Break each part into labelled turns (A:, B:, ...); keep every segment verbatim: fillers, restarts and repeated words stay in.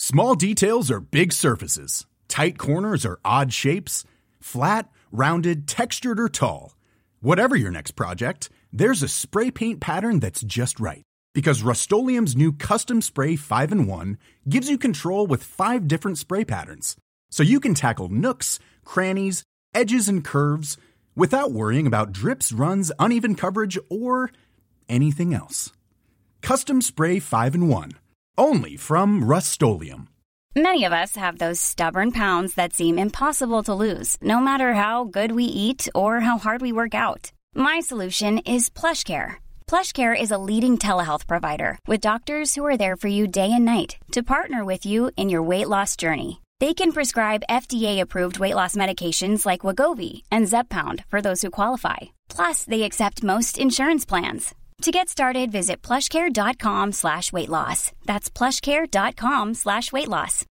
A: Small details are big surfaces. Tight corners are odd shapes. Flat, rounded, textured, or tall. Whatever your next project, there's a spray paint pattern that's just right. Because Rust-Oleum's new Custom Spray five in one gives you control with five different spray patterns. So you can tackle nooks, crannies, edges, and curves without worrying about drips, runs, uneven coverage, or anything else. Custom Spray five in one. Only from Rust-Oleum.
B: Many of us have those stubborn pounds that seem impossible to lose, no matter how good we eat or how hard we work out. My solution is PlushCare. PlushCare is a leading telehealth provider with doctors who are there for you day and night to partner with you in your weight loss journey. They can prescribe F D A-approved weight loss medications like Wegovy and Zepbound for those who qualify. Plus, they accept most insurance plans. To get started, visit plushcare.com slash weight loss. That's plushcare.com slash weight loss.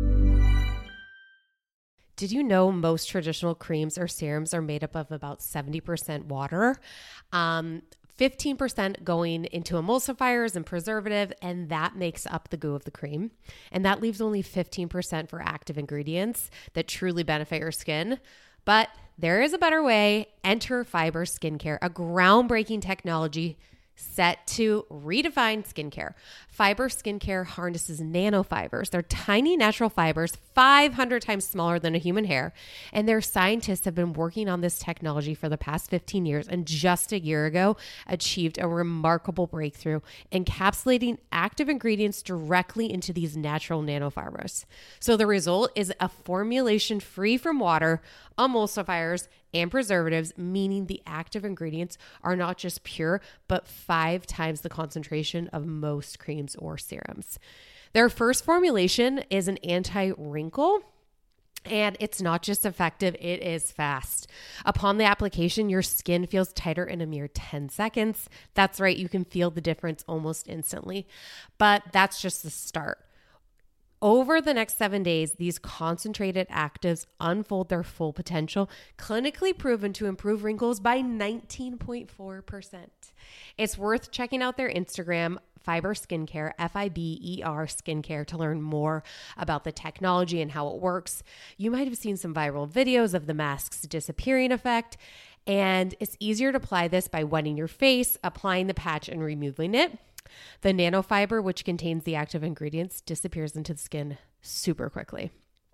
C: Did you know most traditional creams or serums are made up of about seventy percent water? Um, fifteen percent going into emulsifiers and preservative, and that makes up the goo of the cream. And that leaves only fifteen percent for active ingredients that truly benefit your skin. But there is a better way. Enter Fiber Skincare, a groundbreaking technology set to redefine skincare. Fiber Skincare harnesses nanofibers. They're tiny natural fibers, five hundred times smaller than a human hair. And their scientists have been working on this technology for the past fifteen years, and just a year ago achieved a remarkable breakthrough, encapsulating active ingredients directly into these natural nanofibers. So the result is a formulation free from water, emulsifiers, and preservatives, meaning the active ingredients are not just pure, but five times the concentration of most creams or serums. Their first formulation is an anti-wrinkle, and it's not just effective, it is fast. Upon the application, your skin feels tighter in a mere ten seconds. That's right, you can feel the difference almost instantly. But that's just the start. Over the next seven days, these concentrated actives unfold their full potential, clinically proven to improve wrinkles by nineteen point four percent. It's worth checking out their Instagram, Fiber Skincare, F I B E R Skincare, to learn more about the technology and how it works. You might have seen some viral videos of the mask's disappearing effect, and it's easier to apply this by wetting your face, applying the patch, and removing it. The nanofiber, which contains the active ingredients, disappears into the skin super quickly.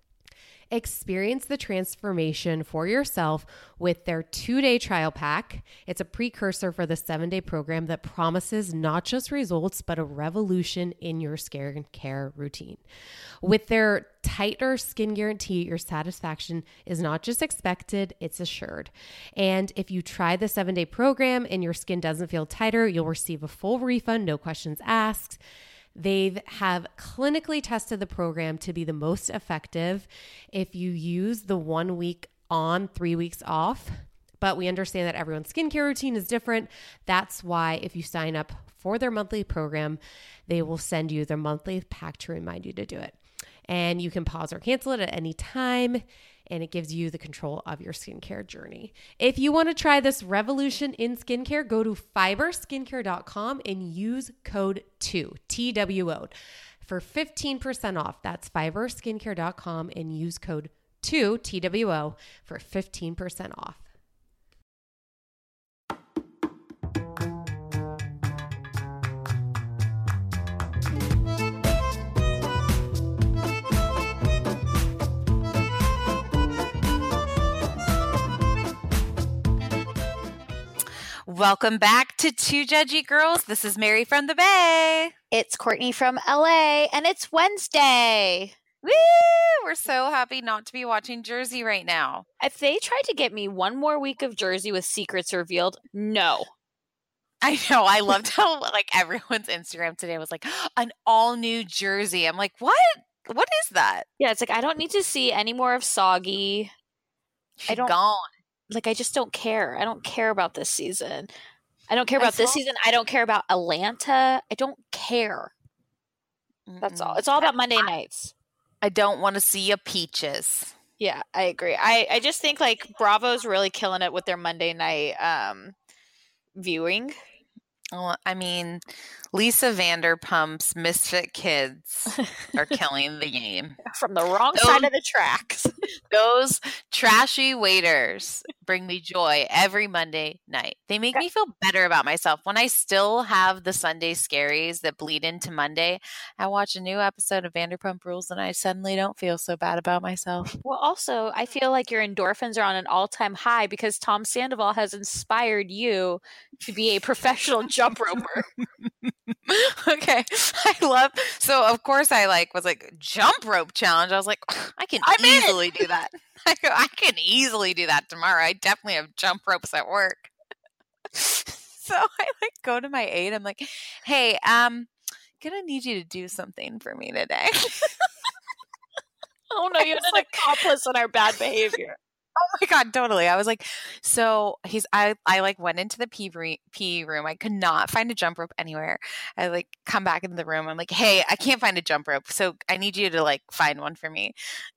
C: Experience the transformation for yourself with their two-day trial pack. It's a precursor for the seven-day program that promises not just results, but a revolution in your skincare routine. With their tighter skin guarantee, your satisfaction is not just expected, it's assured. And if you try the seven-day program and your skin doesn't feel tighter, you'll receive a full refund, no questions asked. They have clinically tested the program to be the most effective if you use the one week on, three weeks off. But we understand that everyone's skincare routine is different. That's why if you sign up for their monthly program, they will send you their monthly pack to remind you to do it. And you can pause or cancel it at any time, and it gives you the control of your skincare journey. If you want to try this revolution in skincare, go to fiber skincare dot com and use code two, T W O, for fifteen percent off. That's fiber skincare dot com and use code two, T W O, for fifteen percent off.
D: Welcome back to Two Judgy Girls. This is Mary from the Bay.
E: It's Courtney from L A, and it's Wednesday.
D: Woo! We're so happy not to be watching Jersey right now.
E: If they tried to get me one more week of Jersey with secrets revealed, no.
D: I know. I loved how like everyone's Instagram today was like an all new Jersey. I'm like, what? What is that?
E: Yeah, it's like I don't need to see any more of Soggy.
D: She's
E: I don't
D: gone.
E: Like, I just don't care. I don't care about this season. I don't care about
D: saw-
E: this season. I don't care about Atlanta. I don't care. That's all. It's all about Monday nights.
D: I don't want to see a Peaches.
E: Yeah, I agree. I, I just think, like, Bravo's really killing it with their Monday night um, viewing.
D: Well, I mean, Lisa Vanderpump's Misfit Kids are killing the game.
E: From the wrong
D: those,
E: side of the tracks.
D: Those trashy waiters bring me joy every Monday night. They make me feel better about myself. When I still have the Sunday scaries that bleed into Monday, I watch a new episode of Vanderpump Rules and I suddenly don't feel so bad about myself.
E: Well, also, I feel like your endorphins are on an all-time high because Tom Sandoval has inspired you to be a professional jump roper.
D: Okay. I love, so of course I like was like jump rope challenge. I was like, I can
E: I'm
D: easily in. do that. I go, I can easily do that tomorrow. I definitely have jump ropes at work. So I like go to my aide. I'm like, hey, um, gonna need you to do something for me today.
E: Oh no, you're an like, accomplice in our bad behavior.
D: Oh my God, totally. I was like, so he's, I, I like went into the P P room. I could not find a jump rope anywhere. I like come back into the room. I'm like, hey, I can't find a jump rope. So I need you to like find one for me.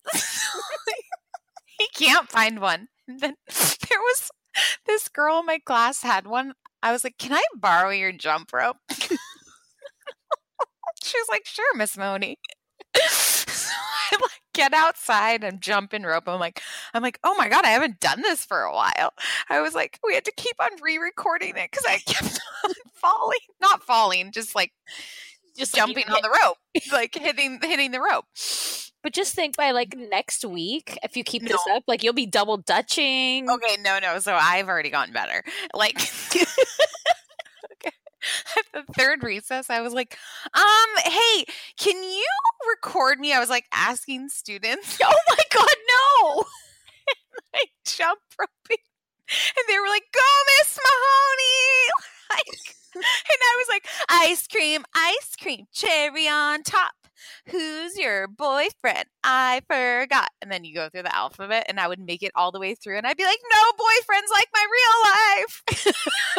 D: He can't find one. And then there was this girl in my class had one. I was like, can I borrow your jump rope? She was like, sure, Miss Mahoney. So I like get outside and jump in rope. I'm like, I'm like, oh my God, I haven't done this for a while. I was like, we had to keep on re-recording it because I kept on falling, not falling, just like just jumping like on the rope, like hitting hitting the rope.
E: But just think by like next week, if you keep no. this up, like you'll be double dutching.
D: Okay, no, no. So I've already gotten better. Like. Okay. At the third recess, I was like, um, hey, can you record me? I was like asking students.
E: Oh my God, no.
D: Like jump roping. And they were like, go, Miss Mahoney. Like, and I was like, ice cream, ice cream, cherry on top. Who's your boyfriend? I forgot. And then you go through the alphabet and I would make it all the way through and I'd be like, no boyfriends like my real life.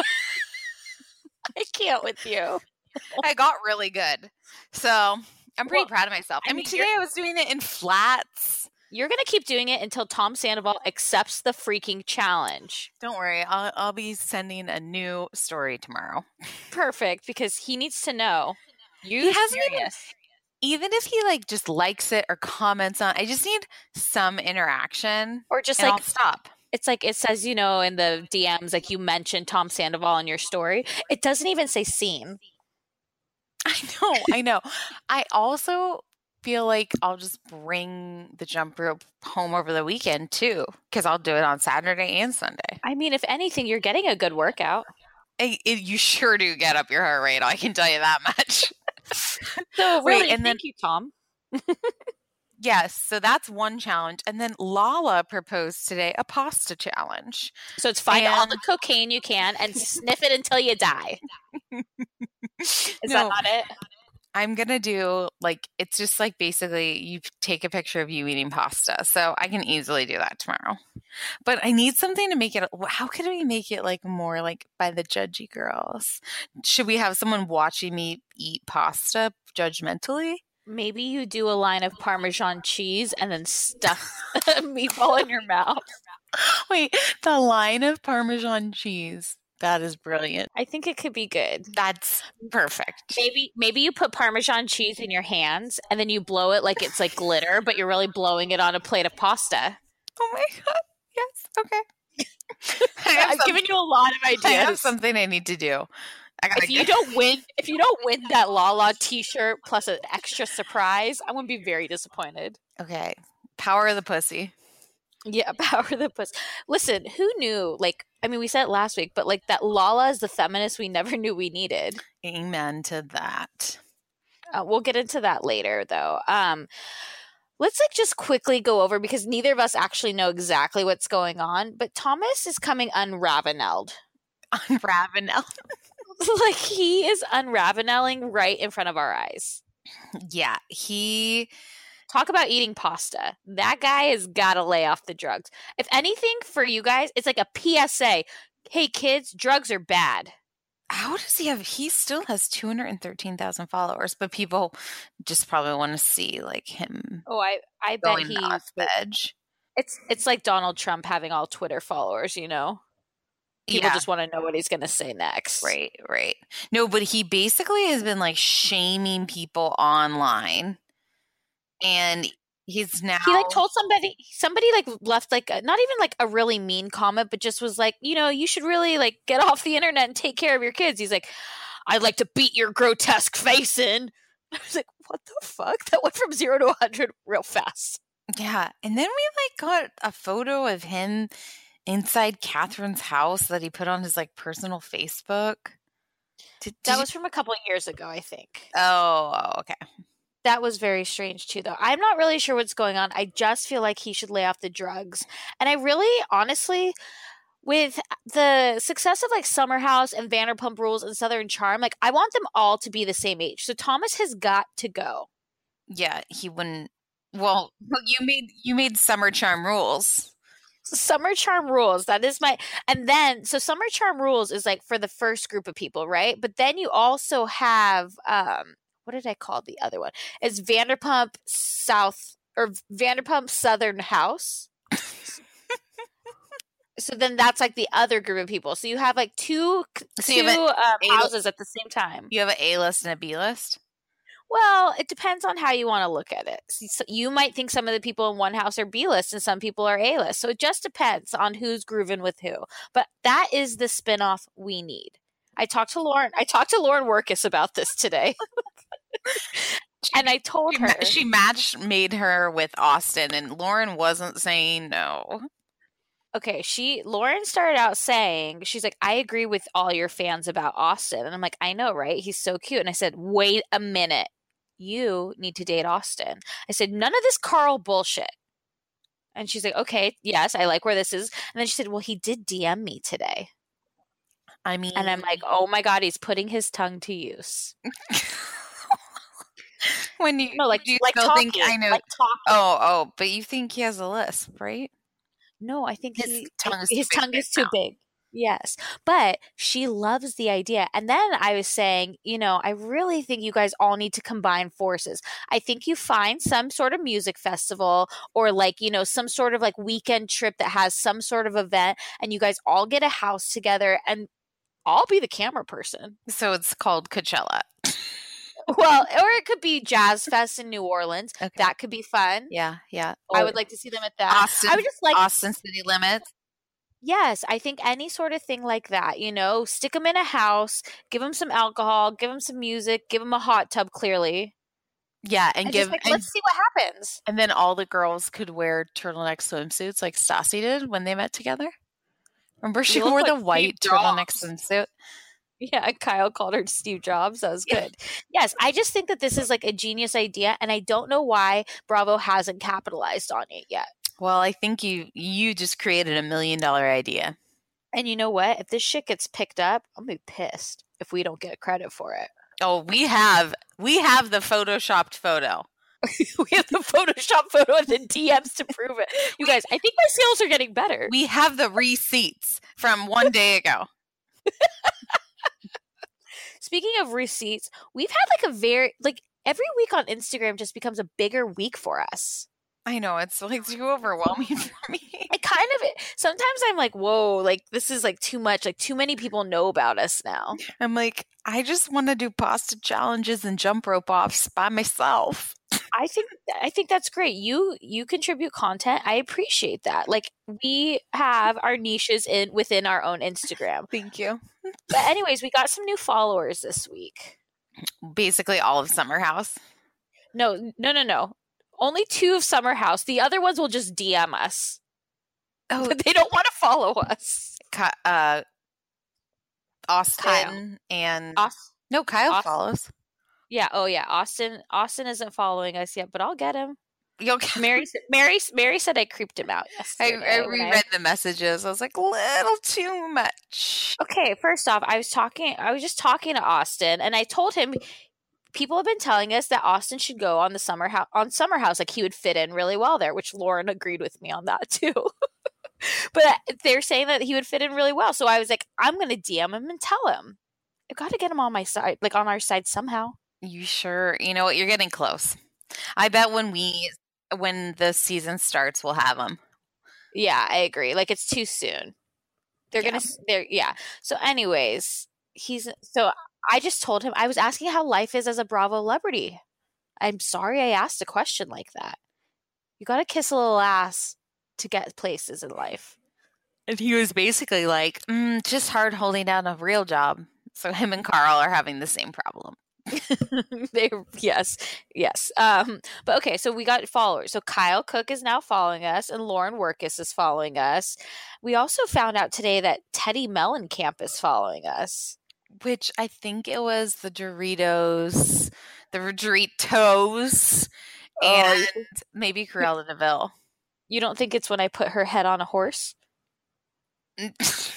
E: I can't with you.
D: I got really good. So I'm pretty
E: well,
D: proud of myself. I, I mean, mean, today I was doing it in flats.
E: You're going to keep doing it until Tom Sandoval accepts the freaking challenge.
D: Don't worry. I'll, I'll be sending a new story tomorrow.
E: Perfect. Because he needs to know. You
D: he hasn't even, even if he like just likes it or comments on, I just need some interaction.
E: Or just
D: and
E: like
D: I'll stop.
E: It's like it says, you know, in the D Ms, like you mentioned Tom Sandoval in your story. It doesn't even say seen.
D: I know, I know. I also feel like I'll just bring the jump rope home over the weekend too, because I'll do it on Saturday and Sunday.
E: I mean, if anything, you're getting a good workout.
D: I, it, you sure do get up your heart rate. I can tell you that much.
E: So really,
D: Wait, and
E: thank
D: then,
E: you, Tom.
D: Yes, so that's one challenge. And then Lala proposed today a pasta challenge.
E: So it's find
D: and...
E: all the cocaine you can and sniff it until you die. Is
D: no,
E: that not it?
D: I'm going to do like, it's just like basically you take a picture of you eating pasta. So I can easily do that tomorrow. But I need something to make it, how could we make it like more like by the judgy girls? Should we have someone watching me eat pasta judgmentally?
E: Maybe you do a line of Parmesan cheese and then stuff a meatball in your mouth.
D: Wait, the line of Parmesan cheese. That is brilliant.
E: I think it could be good.
D: That's perfect.
E: Maybe maybe you put Parmesan cheese in your hands and then you blow it like it's like glitter, but you're really blowing it on a plate of pasta.
D: Oh my God. Yes. Okay.
E: I've given you a lot of ideas.
D: I have something I need to do. I
E: if you don't win, if you don't win that Lala T-shirt plus an extra surprise, I'm gonna be very disappointed.
D: Okay, power of the pussy.
E: Yeah, power of the pussy. Listen, who knew? Like, I mean, we said it last week, but like that Lala is the feminist we never knew we needed.
D: Amen to that.
E: Uh, we'll get into that later, though. Um, let's like just quickly go over because neither of us actually know exactly what's going on. But Thomas is coming unraveled.
D: Unraveled.
E: Like he is unraveling right in front of our eyes.
D: Yeah, he
E: talk about eating pasta. That guy has got to lay off the drugs. If anything for you guys, it's like a P S A. Hey kids, drugs are bad.
D: How does he have? He still has two hundred thirteen thousand followers, but people just probably want to see like him.
E: Oh, I I bet he
D: off the edge.
E: It's it's like Donald Trump having all Twitter followers, you know. People
F: Yeah.
E: just want to know what he's going to say next.
F: Right, right. No, but he basically has been like shaming people online. And he's now
E: He like told somebody, somebody like left like a, not even like a really mean comment, but just was like, you know, you should really like get off the internet and take care of your kids. He's like, I'd like to beat your grotesque face in. I was like, what the fuck? That went from zero to a hundred real fast.
F: Yeah. And then we like got a photo of him inside Catherine's house that he put on his like personal Facebook. Did, did
E: That
F: you-
E: was from a couple of years ago, I think.
F: oh, oh, okay.
E: That was very strange too, though. I'm not really sure what's going on. I just feel like he should lay off the drugs. And I really, honestly, with the success of like Summer House and Vanderpump Rules and Southern Charm, like I want them all to be the same age. So Thomas has got to go.
F: Yeah, he wouldn't. Well, well, you made you made Summer Charm Rules.
E: Summer Charm Rules. That is my, and then so Summer Charm Rules is like for the first group of people, right? But then you also have um, what did I call the other one? It's Vanderpump South or Vanderpump Southern House. So then that's like the other group of people. So you have like two
F: So
E: two
F: you have an
E: um,
F: A-
E: houses at the same time.
F: You have an A list and a B list.
E: Well, it depends on how you want to look at it. So you might think some of the people in one house are B list and some people are A list. So it just depends on who's grooving with who. But that is the spinoff we need. I talked to Lauren. I talked to Lauren Workus about this today. And I told
F: She,
E: her
F: ma- she matched made her with Austin, and Lauren wasn't saying no.
E: okay, she Lauren started out saying, she's like, I agree with all your fans about Austin. And I'm like, I know, right? He's so cute. And I said, wait a minute. You need to date Austin. I said, none of this Carl bullshit. And she's like, okay, yes, I like where this is. And then she said, well, he did D M me today.
F: I mean,
E: And I'm like, oh my God, he's putting his tongue to use.
F: when you
E: No, like,
F: do you
E: like
F: still
E: talking,
F: think I know?
E: like talking.
F: oh, oh, but you think he has a lisp, right?
E: No, I think
F: His
E: he,
F: tongue is
E: his
F: too big
E: tongue is
F: now.
E: too big. Yes. But she loves the idea. And then I was saying, you know, I really think you guys all need to combine forces. I think you find some sort of music festival or like, you know, some sort of like weekend trip that has some sort of event and you guys all get a house together and I'll be the camera person.
F: So it's called Coachella.
E: Well, or it could be Jazz Fest in New Orleans.
F: Okay.
E: That could be fun.
F: Yeah, yeah.
E: I
F: Or
E: would like to see them at that.
F: Austin.
E: I would just like
F: Austin City Limits.
E: Yes, I think any sort of thing like that, you know, stick them in a house, give them some alcohol, give them some music, give them a hot tub, clearly.
F: Yeah, and,
E: And
F: give
E: just like,
F: and,
E: let's see what happens.
F: and then all the girls could wear turtleneck swimsuits like Stassi did when they met together. Remember, she
E: You look
F: wore
E: like
F: the white
E: Steve
F: turtleneck
E: Jobs.
F: swimsuit.
E: Yeah, Kyle called her Steve Jobs. That was good. Yes, I just think that this is like a genius idea, and I don't know why Bravo hasn't capitalized on it yet.
F: Well, I think you you just created a million dollar idea.
E: And you know what? If this shit gets picked up, I'm gonna be pissed if we don't get credit for it.
F: Oh, we have we have the photoshopped photo.
E: We have the Photoshop photo and the D Ms to prove it. You guys, I think my sales are getting better.
F: We have the receipts from one day ago.
E: Speaking of receipts, we've had like a very like every week on Instagram just becomes a bigger week for us.
F: I know, it's like too overwhelming for me.
E: I kind of sometimes I'm like, whoa, like this is like too much. Like too many people know about us now.
F: I'm like, I just want to do pasta challenges and jump rope offs by myself.
E: I think I think that's great. You you contribute content. I appreciate that. Like we have our niches in within our own Instagram.
F: Thank you.
E: But anyways, we got some new followers this week.
F: Basically all of Summer House.
E: No, no, no, no. Only two of Summer House. The other ones will just D M us.
F: Oh,
E: But they don't want to follow us.
F: Ki- uh, Austin
E: Kyle.
F: and
E: Aus-
F: no, Kyle
E: Austin.
F: follows.
E: yeah, oh yeah. Austin Austin isn't following us yet, but I'll get him.
F: You'll
E: Mary said- Mary Mary said I creeped him out
F: I,
E: yesterday.
F: I
E: when I-
F: reread the messages. I was like, little too much.
E: Okay, first off, I was talking I was just talking to Austin and I told him people have been telling us that Austin should go on the summer house on Summer House, like he would fit in really well there, which Lauren agreed with me on that too. But they're saying that he would fit in really well. So I was like, I'm going to D M him and tell him. I've got to get him on my side, like on our side somehow.
F: You sure? You know what? You're getting close. I bet when we when the season starts, we'll have them.
E: Yeah, I agree. Like it's too soon. They're
F: Yeah.
E: gonna. They're yeah. So, anyways, he's so. I just told him I was asking how life is as a Bravo celebrity. I'm sorry I asked a question like that. You got to kiss a little ass to get places in life.
F: And he was basically like, mm, just hard holding down a real job. So him and Carl are having the same problem.
E: they yes, yes. Um, but okay, so we got followers. So Kyle Cook is now following us, and Lauren Workus is following us. We also found out today that Teddy Mellencamp is following us.
F: Which I think it was the Doritos, the Doritos, and
E: Oh,
F: maybe Cruella DeVille.
E: you don't think it's when I put her head on a horse?
F: Did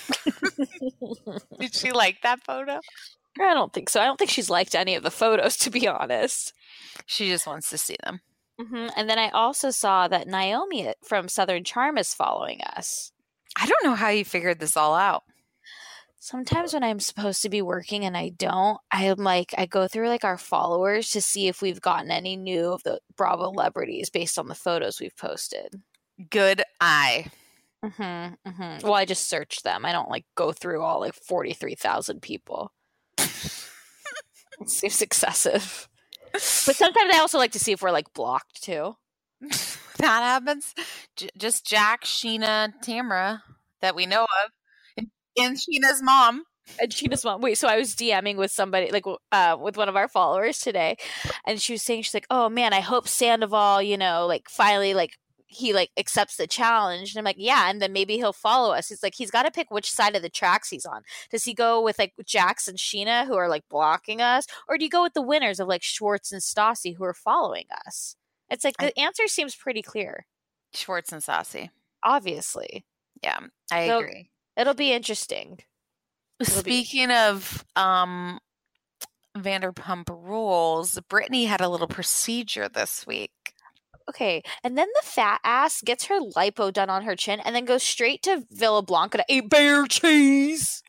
F: she like that photo?
E: I don't think so. I don't think she's liked any of the photos, to be honest.
F: She just wants to see them.
E: Mm-hmm. And then I also saw that Naomi from Southern Charm is following us.
F: I don't know how you figured this all out.
E: Sometimes when I'm supposed to be working and I don't, I'm like, I go through like our followers to see if we've gotten any new of the Bravo celebrities based on the photos we've posted.
F: Good eye.
E: Mm-hmm, mm-hmm. Well, I just search them. I don't like go through all like forty-three thousand people. It seems excessive. But sometimes I also like to see if we're like blocked too.
F: That happens. J- just Jack, Sheena, Tamra that we know of. And, and Sheena's mom.
E: And Sheena's mom. Wait, so I was DMing with somebody, like uh, with one of our followers today, and she was saying, she's like, "Oh man, I hope Sandoval, you know, like finally, like he like accepts the challenge." And I'm like, "Yeah," and then maybe he'll follow us. He's like, he's got to pick which side of the tracks he's on. Does he go with like Jax and Sheena who are like blocking us, or do you go with the winners of like Schwartz and Stassi who are following us? It's like the answer seems pretty clear.
F: Schwartz and Stassi.
E: Obviously,
F: Yeah, I
E: So-
F: agree.
E: it'll be interesting. It'll be-
F: Speaking of um, Vanderpump Rules, Brittany had a little procedure this week.
E: Okay, and then the fat ass gets her lipo done on her chin and then goes straight to Villa Blanca to eat bear cheese.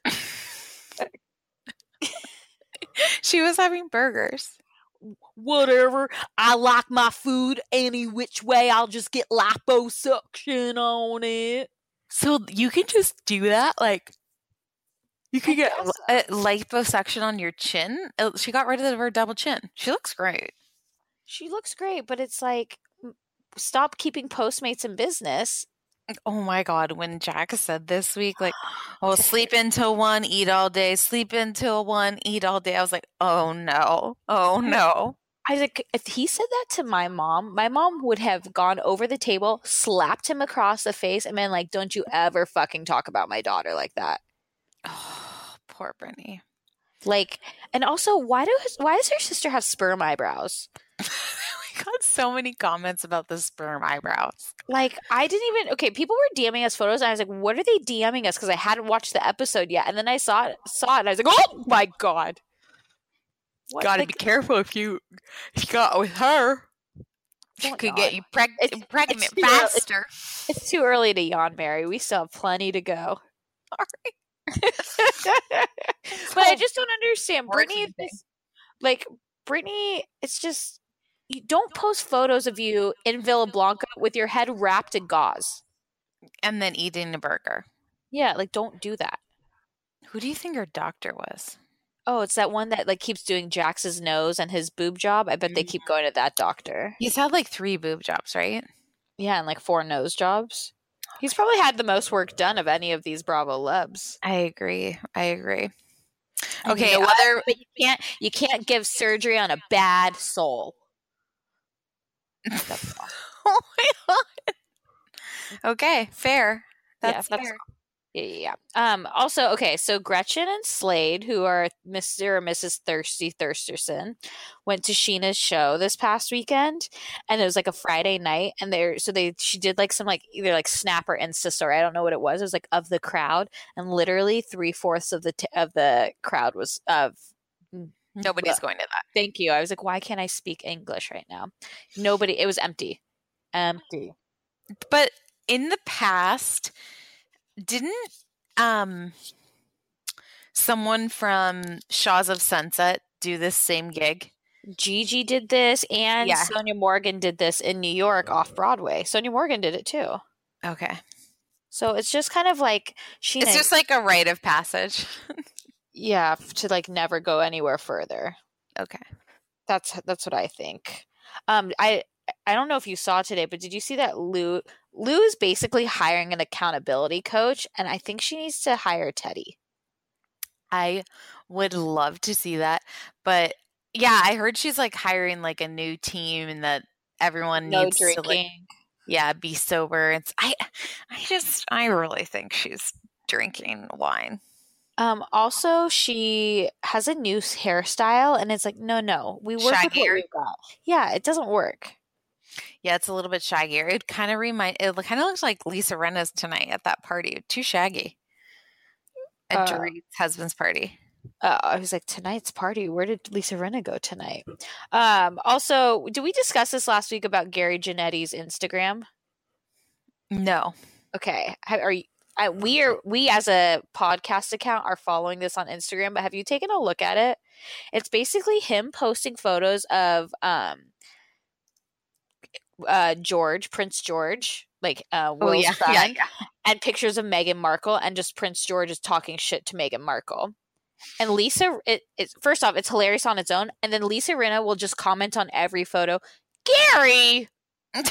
F: She was having burgers.
E: Whatever. I like my food any which way. I'll just get liposuction on it.
F: So you can just do that? Like, you can
E: I
F: get
E: guess
F: a liposuction on your chin? Uh, She got rid of her double chin. She looks great.
E: She looks great, but it's like, m- stop keeping Postmates in business.
F: Oh my God, when Jack said this week, like, oh, sleep until one, eat all day, sleep until one, eat all day. I was like, oh no, oh no.
E: I was like, if he said that to my mom, my mom would have gone over the table, slapped him across the face, and been like, don't you ever fucking talk about my daughter like that.
F: Oh, poor Brittany.
E: Like, and also, why do why does her sister have sperm eyebrows?
F: We got so many comments about the sperm eyebrows.
E: Like, I didn't even okay. People were DMing us photos, and I was like, "What are they DMing us?" Because I hadn't watched the episode yet, and then I saw it, saw it, and I was like, "Oh my god!" What?
F: Gotta
E: Like,
F: be careful if you if you got with her. She
E: Don't
F: could get
E: yawn.
F: you preg-
E: It's-
F: pregnant
E: it's too early-
F: faster.
E: It's too early to yawn, Mary. We still have plenty to go.
F: Sorry.
E: But I just don't understand.
F: Working
E: Brittany,
F: thing.
E: is- like Brittany, it's just you don't post photos of you in Villa Blanca with your head wrapped in gauze.
F: And then eating a burger.
E: Yeah, like don't do that.
F: Who do you think her doctor was?
E: Oh, it's that one that like keeps doing Jax's nose and his boob job. I bet they keep going to that doctor.
F: He's had like three boob jobs, right?
E: Yeah, and like four nose jobs. He's probably had the most work done of any of these Bravo lebs.
F: I agree. I agree.
E: And
F: Okay,
E: you know what?
F: other
E: But you can't you can't give surgery on a bad soul. That's all.
F: Oh my God. Okay, fair.
E: Yeah,
F: That's
E: that's
F: fair.
E: Yeah, yeah, yeah. Um, also, okay, so Gretchen and Slade, who are Mister or Missus Thirsty Thirsterson, went to Sheena's show this past weekend, and it was like a Friday night, and they're so they she did like some like either like Snap or Insta story, I don't know what it was. It was like of the crowd, and literally three fourths of the t- of the crowd was of.
F: Nobody's
E: Well,
F: going to that.
E: Thank you. I was like, why can't I speak English right now? Nobody. It was empty, empty.
F: But in the past, didn't um someone from Shaws of Sunset do this same gig?
E: Gigi did this, and
F: Yeah.
E: Sonia Morgan did this in New York off Broadway. Sonia Morgan did it too.
F: Okay.
E: So it's just kind of like she.
F: It's just like a rite of passage.
E: Yeah, to like never go anywhere further.
F: Okay.
E: That's that's what I think. Um, I I don't know if you saw today, but did you see that Lou Lou is basically hiring an accountability coach, and I think she needs to hire Teddy.
F: I would love to see that, but yeah, I heard she's like hiring like a new team and that everyone
E: No
F: needs
E: drinking.
F: to like, yeah, be sober. It's I, I just I really think she's drinking wine.
E: Um, also, she has a new hairstyle, and it's like, no, no, we work with what
F: Shaggier.
E: we've got. Yeah, it doesn't work.
F: Yeah, it's a little bit shaggier. It kind of remind. It kind of looks like Lisa Rinna's tonight at that party. Too shaggy. At
E: Uh,
F: Dorit's husband's party.
E: Uh, I was like, tonight's party. Where did Lisa Rinna go tonight? Um, also, did we discuss this last week about Gary Genetti's Instagram?
F: No.
E: Okay, Have, are you? I, we are we as a podcast account are following this on Instagram, but have you taken a look at it? It's basically him posting photos of um, uh, George, Prince George, like uh, Will's
F: Oh yeah,
E: son,
F: yeah, yeah.
E: and pictures of Meghan Markle, and just Prince George is talking shit to Meghan Markle. And Lisa, it, it first off, it's hilarious on its own, and then Lisa Rinna will just comment on every photo. Gary, I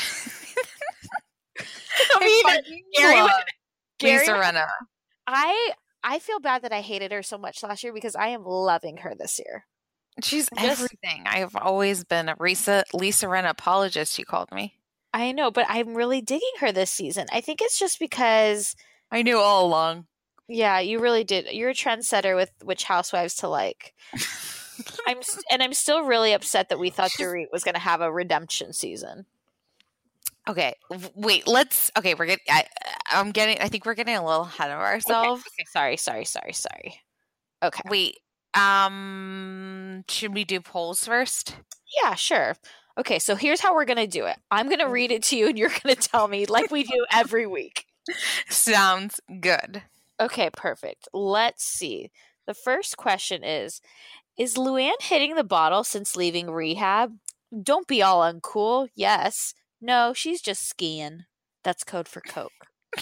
E: mean, Gary,
F: love
E: Gary,
F: Lisa Rinna.
E: I I feel bad that I hated her so much last year because I am loving her this year.
F: She's
E: Just-
F: everything. I've always been a Lisa Lisa Rinna apologist. She called me.
E: I know, but I'm really digging her this season. I think it's just because,
F: I knew all along.
E: yeah, you really did. You're a trendsetter with which housewives to like. I'm s- and I'm still really upset that we thought Dorit was going to have a redemption season.
F: Okay, w- wait. Let's. Okay, we're getting. I, I'm getting. I think we're getting a little ahead of ourselves.
E: Okay, sorry, sorry, sorry, sorry. Okay.
F: Wait. Um. Should we do polls first?
E: Yeah, sure. Okay, so here's how we're going to do it. I'm going to read it to you and you're going to tell me like we do every week.
F: Sounds good.
E: Okay, perfect. Let's see. The first question is Is Luann hitting the bottle since leaving rehab? Don't be all uncool. Yes. No, she's just skiing. That's code for Coke.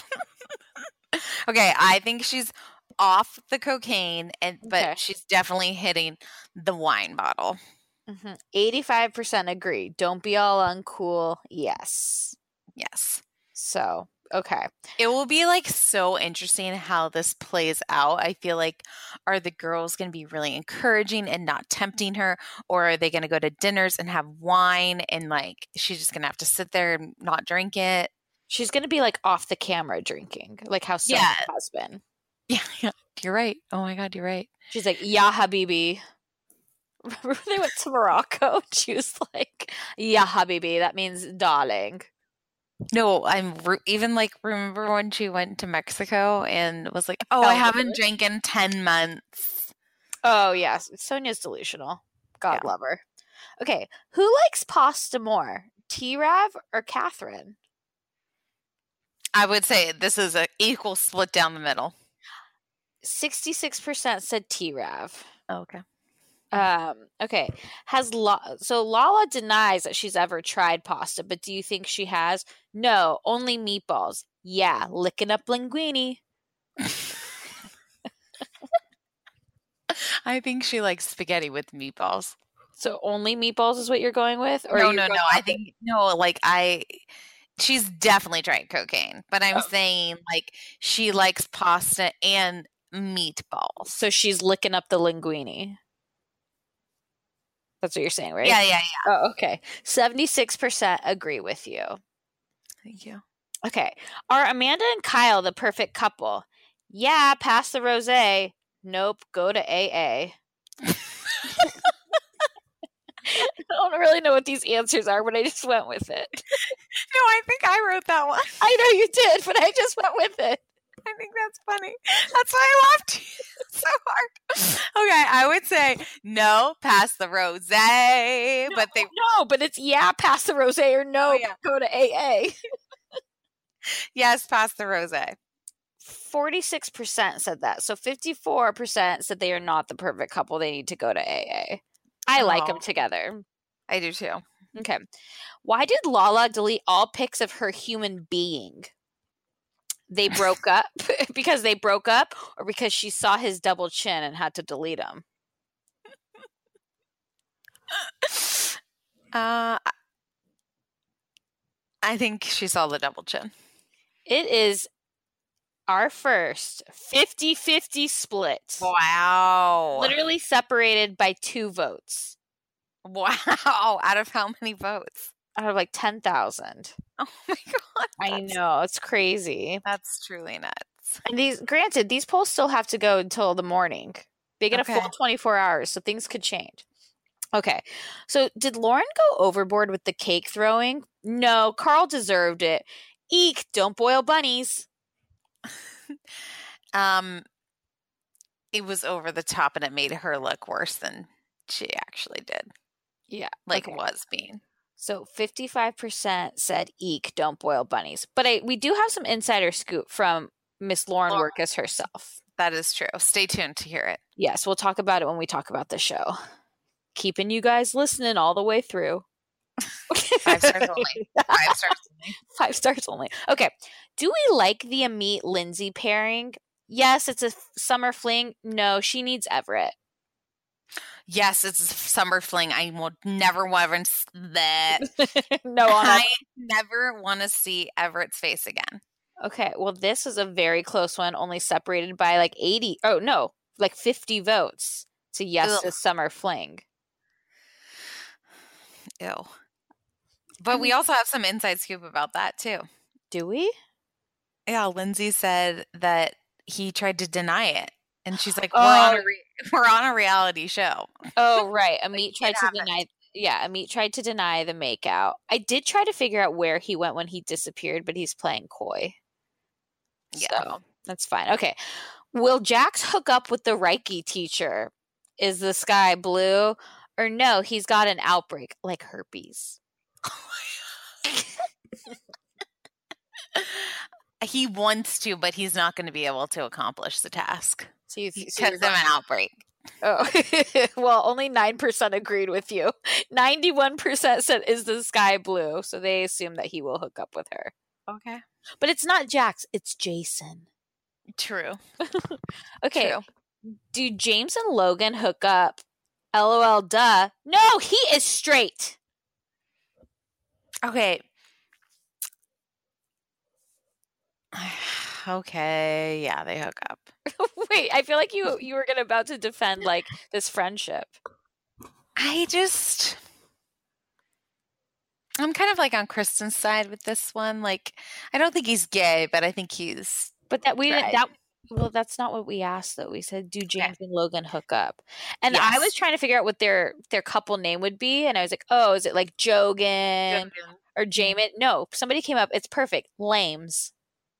F: Okay, I think she's off the cocaine, and but
E: Okay.
F: she's definitely hitting the wine bottle.
E: Mm-hmm. eighty-five percent agree. Don't be all uncool. Yes.
F: Yes.
E: So, okay.
F: It will be like so interesting how this plays out. I feel like, are the girls going to be really encouraging and not tempting her, or are they going to go to dinners and have wine and like she's just going to have to sit there and not drink it?
E: She's going to be like off the camera drinking, like how Sonia
F: Yeah.
E: has been.
F: Yeah, yeah, you're right. Oh my God, you're right.
E: She's like, yeah, habibi. Remember when they went to Morocco? She was like, yeah, habibi. That means darling.
F: No, I'm re- even like, remember when she went to Mexico and was like, oh,
E: Fell
F: I
E: in
F: haven't
E: love.
F: drank in ten months.
E: Oh, yes. Sonia's delusional. God
F: Yeah.
E: love her. Okay. Who likes pasta more, T-Rav or Catherine?
F: I would say this is an equal split down the middle.
E: sixty-six percent said T-Rav.
F: Oh, okay.
E: Um, okay. Has La- so Lala denies that she's ever tried pasta, but do you think she has? No, only meatballs. Yeah, licking up linguine.
F: I think she likes spaghetti with meatballs.
E: So only meatballs is what you're going with?
F: no,
E: are you
F: no,
E: going
F: no. I
E: with-
F: think no. Like I, she's definitely tried cocaine, but I'm
E: Oh.
F: saying like she likes pasta and meatballs.
E: So she's licking up the linguine. That's what you're saying, right?
F: Yeah, yeah, yeah.
E: Oh, okay. seventy-six percent agree with you.
F: Thank you.
E: Okay. Are Amanda and Kyle the perfect couple? Yeah, pass the rosé. Nope, go to A A. I don't really know what these answers are, but I just went with it.
F: No, I think I wrote that one.
E: I know you did, but I just went with it.
F: I think that's funny. That's why I laughed so hard. Okay, I would say no, pass the rosé, but they
E: No, but it's yeah, pass the rosé or no,
F: Oh, yeah.
E: go to A A.
F: yes, pass the rosé.
E: forty-six percent said that. So fifty-four percent said they are not the perfect couple. They need to go to A A. I like them
F: Oh.
E: together.
F: I do too.
E: Okay. Why did Lala delete all pics of her human being? they broke up because they broke up, or because she saw his double chin and had to delete him?
F: Uh, I think she saw the double chin.
E: It is our first fifty-fifty split.
F: Wow.
E: Literally separated by two votes.
F: Wow. Out of how many votes?
E: Out of like ten thousand.
F: Oh my God.
E: I know. It's crazy.
F: That's truly nuts.
E: And these, granted, these polls still have to go until the morning. They get
F: Okay.
E: a full twenty-four hours, so things could change. Okay. So did Lauren go overboard with the cake throwing? No, Carl deserved it. Eek, don't boil bunnies.
F: um, it was over the top, and it made her look worse than she actually did.
E: Yeah.
F: Like,
E: okay.
F: was being.
E: So fifty-five percent said, eek, don't boil bunnies. But I, we do have some insider scoop from Miss Lauren
F: Lauren.
E: Workus herself.
F: That is true. Stay tuned to hear it.
E: Yes, we'll talk about it when we talk about the show. Keeping you guys listening all the way through.
F: Five stars only. Five stars only.
E: Five stars only. Okay. Do we like the Amit Lindsay pairing? Yes, it's a f- summer fling. No, she needs Everett.
F: Yes, it's a summer fling. I will never want to that.
E: No, on
F: I never want to see Everett's face again.
E: Okay, well, this is a very close one, only separated by like eighty. Oh, no, like fifty votes to yes
F: Ugh.
E: to summer fling.
F: Ew. But we also have some inside scoop about that, too.
E: Do we?
F: Yeah, Lindsay said that he tried to deny it. And she's like,
E: Oh.
F: we're, on a re- we're on a reality show.
E: Oh, right. Amit
F: Like,
E: tried
F: it
E: to
F: happened.
E: deny. Yeah, Amit tried to deny the makeout. I did try to figure out where he went when he disappeared, but he's playing coy.
F: Yeah.
E: So that's fine. Okay. Will Jax hook up with the Reiki teacher? Is the sky blue? Or no, he's got an outbreak like herpes.
F: He wants to, but he's not going to be able to accomplish the task.
E: So you, so
F: Because
E: you're
F: of an outbreak.
E: Oh, well, only nine percent agreed with you. ninety-one percent said, is the sky blue? So they assume that he will hook up with her.
F: Okay.
E: But it's not Jax, it's Jason.
F: True.
E: Okay.
F: True.
E: Do James and Logan hook up? LOL, duh. No, he is straight.
F: Okay. Okay. Yeah, they hook up.
E: Wait, I feel like you you were gonna about to defend like this friendship.
F: I just. I'm kind of like on Kristen's side with this one. Like, I don't think he's gay, but I think he's.
E: But that we didn't
F: Right.
E: that well, that's not what we asked though. We said, do James
F: Okay.
E: and Logan hook up? And I
F: Yes.
E: was trying to figure out what their their couple name would be, and I was like, oh, is it like Jogan or Jamin? No, somebody came up. It's perfect. Lames.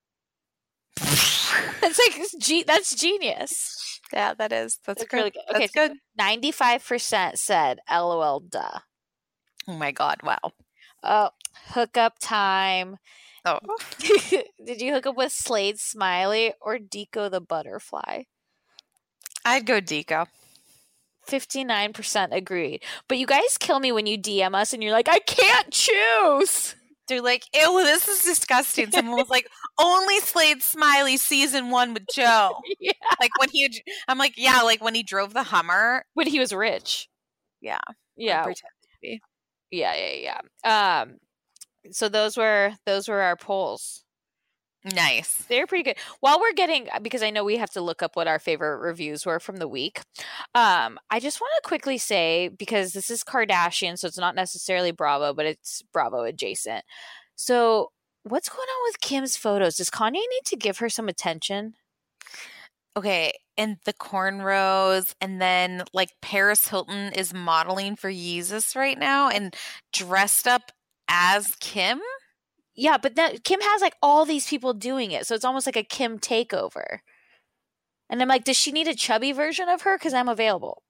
E: It's like it's ge- that's genius.
F: Yeah, that is. That's,
E: That's
F: good.
E: really good. Okay,
F: That's
E: so
F: good.
E: ninety-five percent said LOL, duh.
F: Oh my God. Wow.
E: Oh, hookup time.
F: Oh.
E: Did you hook up with Slade Smiley or Deco the butterfly?
F: I'd go Deco.
E: fifty-nine percent agreed. But you guys kill me when you D M us and you're like, I can't choose.
F: They're like, ew, this is disgusting. Someone was like, only Slade Smiley season one with Joe.
E: Yeah.
F: Like when he, I'm like, yeah, like when he drove the Hummer.
E: When he was rich.
F: Yeah.
E: Yeah.
F: Pretend to be.
E: Yeah, yeah, yeah. Um, so those were those were our polls.
F: Nice.
E: They're pretty good. While we're getting, because I know we have to look up what our favorite reviews were from the week. Um, I just want to quickly say, because this is Kardashian, so it's not necessarily Bravo, but it's Bravo adjacent. So what's going on with Kim's photos? Does Kanye need to give her some attention?
F: Okay. And the cornrows, and then like Paris Hilton is modeling for Yeezus right now and dressed up as Kim.
E: Yeah, but that Kim has like all these people doing it, so it's almost like a Kim takeover. And I'm like, does she need a chubby version of her? Because I'm available.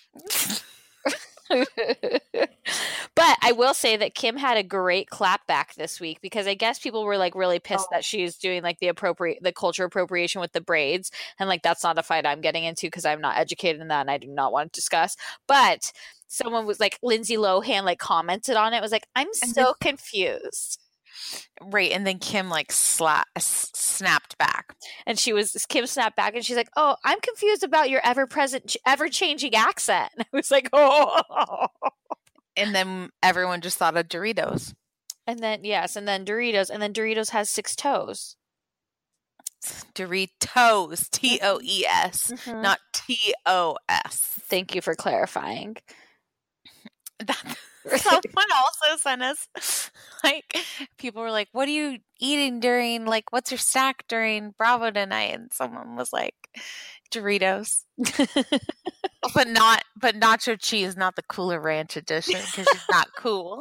E: But I will say that Kim had a great clapback this week, because I guess people were like really pissed
F: Oh.
E: that she's doing like the appropriate the culture appropriation with the braids, and like that's not a fight I'm getting into because I'm not educated in that and I do not want to discuss. But someone was like, Lindsay Lohan like commented on it, was like, I'm
F: And
E: so confused.
F: Right, and then Kim like sla- s- snapped back.
E: And she was, Kim snapped back and she's like, oh, I'm confused about your ever-present, ever-changing accent. And I was like, oh.
F: And then everyone just thought of Doritos.
E: And then, yes, and then Doritos. And then Doritos has six toes.
F: Doritos, T O E S,
E: Mhm.
F: not T O S.
E: Thank you for clarifying.
F: Someone also sent us, like, people were like, what are you eating during, like, what's your snack during Bravo tonight? And someone was like, Doritos. But not, but nacho cheese, not the Cooler Ranch edition, because it's not cool.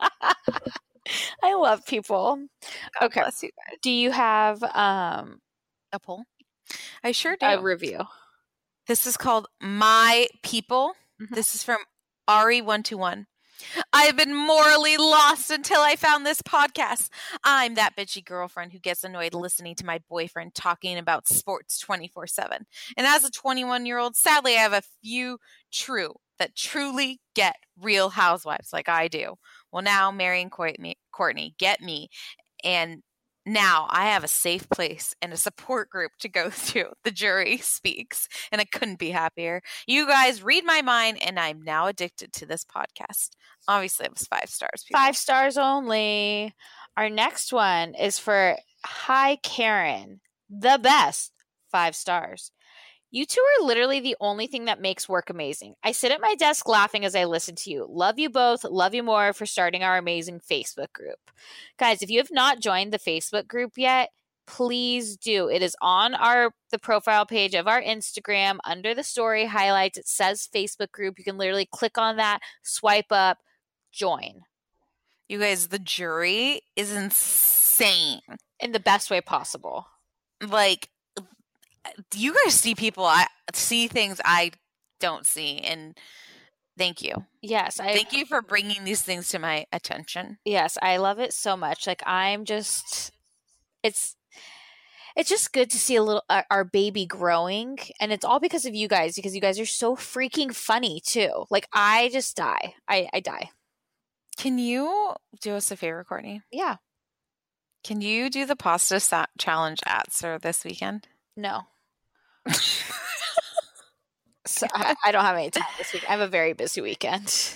E: I love people.
F: God
E: Okay.
F: bless you guys.
E: Do you have um
F: A poll? I sure do.
E: a review?
F: This is called My People.
E: Mhm.
F: This is from Ari one two one. I've been morally lost until I found this podcast. I'm that bitchy girlfriend who gets annoyed listening to my boyfriend talking about sports twenty-four seven. And as a twenty-one-year-old, sadly, I have a few true that truly get Real Housewives like I do. Well, now Mary and Courtney, Courtney get me, and now I have a safe place and a support group to go to. The jury speaks, and I couldn't be happier. You guys read my mind, and I'm now addicted to this podcast. Obviously, it was five stars. People.
E: Five stars only. Our next one is for Hi Karen, the best. Five stars. You two are literally the only thing that makes work amazing. I sit at my desk laughing as I listen to you. Love you both. Love you more for starting our amazing Facebook group. Guys, if you have not joined the Facebook group yet, please do. It is on our the profile page of our Instagram under the story highlights. It says Facebook group. You can literally click on that, swipe up, join.
F: You guys, the jury is insane.
E: In the best way possible.
F: Like, you guys see people, I see things I don't see, and thank you.
E: Yes, I
F: Thank you for bringing these things to my attention.
E: Yes, I love it so much. Like I'm just it's it's just good to see a little uh, our baby growing, and it's all because of you guys because you guys are so freaking funny too. Like I just die. I I die.
F: Can you do us a favor, Courtney?
E: Yeah.
F: Can you do the pasta sa- challenge at Sir this weekend?
E: No. So I, I don't have any time this week. I have a very busy weekend.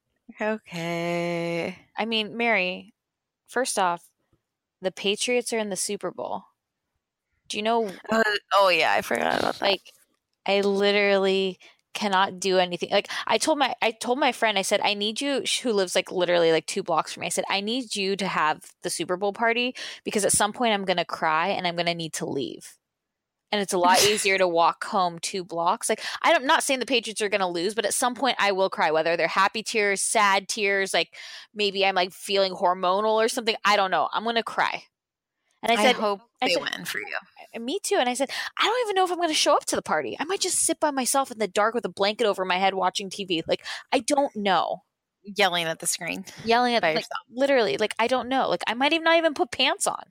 F: Okay.
E: I mean, Mary, first off, the Patriots are in the Super Bowl. Do you know?
F: Uh, oh yeah, I forgot about that.
E: Like, I literally cannot do anything. Like, I told my I told my friend, I said, I need you, who lives like literally like two blocks from me. I said, I need you to have the Super Bowl party because at some point I'm gonna cry and I'm gonna need to leave. And it's a lot easier to walk home two blocks. Like, I'm not saying the Patriots are going to lose, but at some point I will cry, whether they're happy tears, sad tears, like maybe I'm like feeling hormonal or something. I don't know. I'm going to cry. And I
F: I
E: said,
F: hope
E: I
F: they
E: said,
F: win for you.
E: Me too. And I said, I don't even know if I'm going to show up to the party. I might just sit by myself in the dark with a blanket over my head watching T V. Like, I don't know.
F: Yelling at the screen.
E: Yelling at,
F: by
E: like,
F: yourself.
E: literally, like, I don't know. Like, I might even not even put pants on.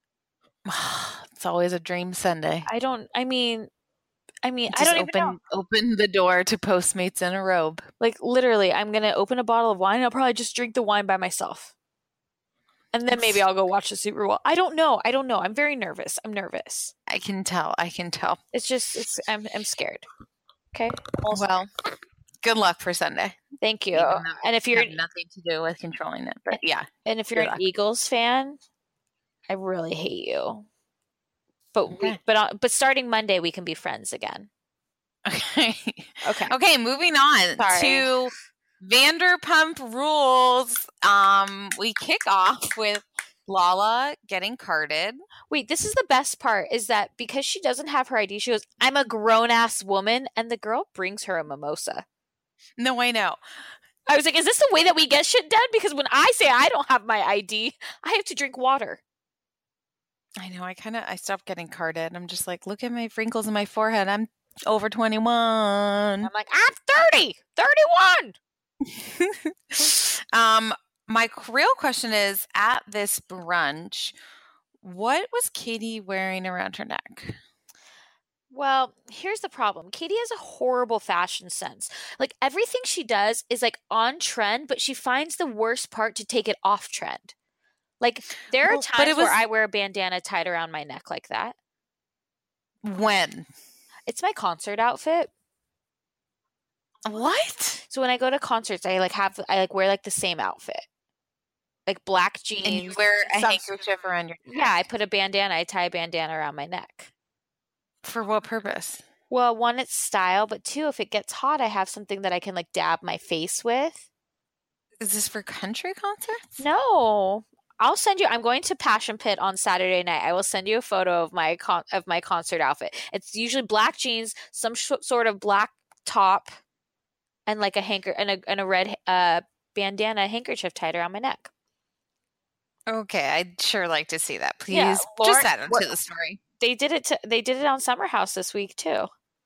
F: It's always a dream Sunday.
E: I don't, I mean, I mean,
F: Just
E: I don't
F: open,
E: even know.
F: open the door to Postmates in a robe.
E: Like, literally, I'm going to open a bottle of wine. I'll probably just drink the wine by myself. And then maybe I'll go watch the Super Bowl. I don't know. I don't know. I'm very nervous. I'm nervous.
F: I can tell. I can tell.
E: It's just, it's, I'm, I'm scared. Okay.
F: Well, good luck for Sunday.
E: Thank you.
F: Even though
E: And if
F: it
E: you're,
F: had nothing to do with controlling it, but yeah.
E: and if you're
F: good
E: an
F: luck.
E: Eagles fan, I really hate you. But we,
F: Okay.
E: but on, but starting Monday, we can be friends again.
F: Okay.
E: Okay.
F: Okay, moving on
E: Sorry.
F: to Vanderpump Rules. Um, we kick off with Lala getting carded.
E: Wait, this is the best part is that because she doesn't have her I D, she goes, I'm a grown ass woman. And the girl brings her a mimosa.
F: No, I know.
E: I was like, is this the way that we get shit done? Because when I say I don't have my I D, I have to drink water.
F: I know. I kind of I stopped getting carded. I'm just like, look at my wrinkles in my forehead. I'm over twenty-one.
E: I'm like, I'm thirty, thirty-one.
F: um, my real question is, at this brunch, what was Katie wearing around her neck?
E: Well, here's the problem. Katie has a horrible fashion sense. Like everything she does is like on trend, but she finds the worst part to take it off trend. Like there are
F: Well, but
E: times
F: it was-
E: where I wear a bandana tied around my neck like that.
F: When?
E: It's my concert outfit.
F: What?
E: So when I go to concerts, I like have I like wear like the same outfit, like black jeans.
F: And you wear a
E: some-
F: handkerchief around your neck?
E: Yeah, I put a bandana. I tie a bandana around my neck.
F: For what purpose?
E: Well, one, it's style, but two, if it gets hot, I have something that I can like dab my face with.
F: Is this for country concerts?
E: No, I'll send you. I'm going to Passion Pit on Saturday night. I will send you a photo of my con- of my concert outfit. It's usually black jeans, some sh- sort of black top, and like a hanker and a and a red uh bandana handkerchief tied around my neck.
F: Okay, I'd sure like to see that. Please,
E: Yeah, Lauren-
F: just add it
E: what-
F: to the story.
E: They did it. To, they did it on Summer House this week too.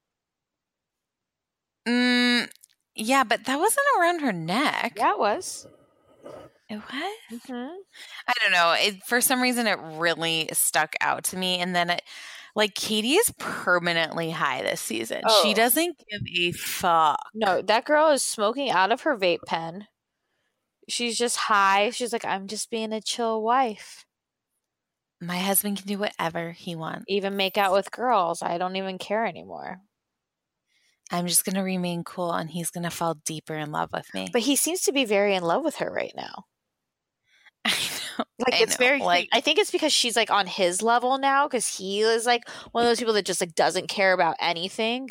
F: Mm, yeah, but that wasn't around her neck.
E: Yeah, it was.
F: It was?
E: Mm-hmm.
F: I don't know. It, for some reason, it really stuck out to me. And then, it, like, Katie is permanently high this season.
E: Oh.
F: She doesn't give a fuck.
E: No, that girl is smoking out of her vape pen. She's just high. She's like, I'm just being a chill wife.
F: My husband can do whatever he wants.
E: Even make out with girls. I don't even care anymore.
F: I'm just going to remain cool, and he's going to fall deeper in love with me.
E: But he seems to be very in love with her right now.
F: I know.
E: Like
F: I
E: it's
F: know,
E: very
F: like,
E: I think it's because she's like on his level now because he is like one of those people that just like doesn't care about anything.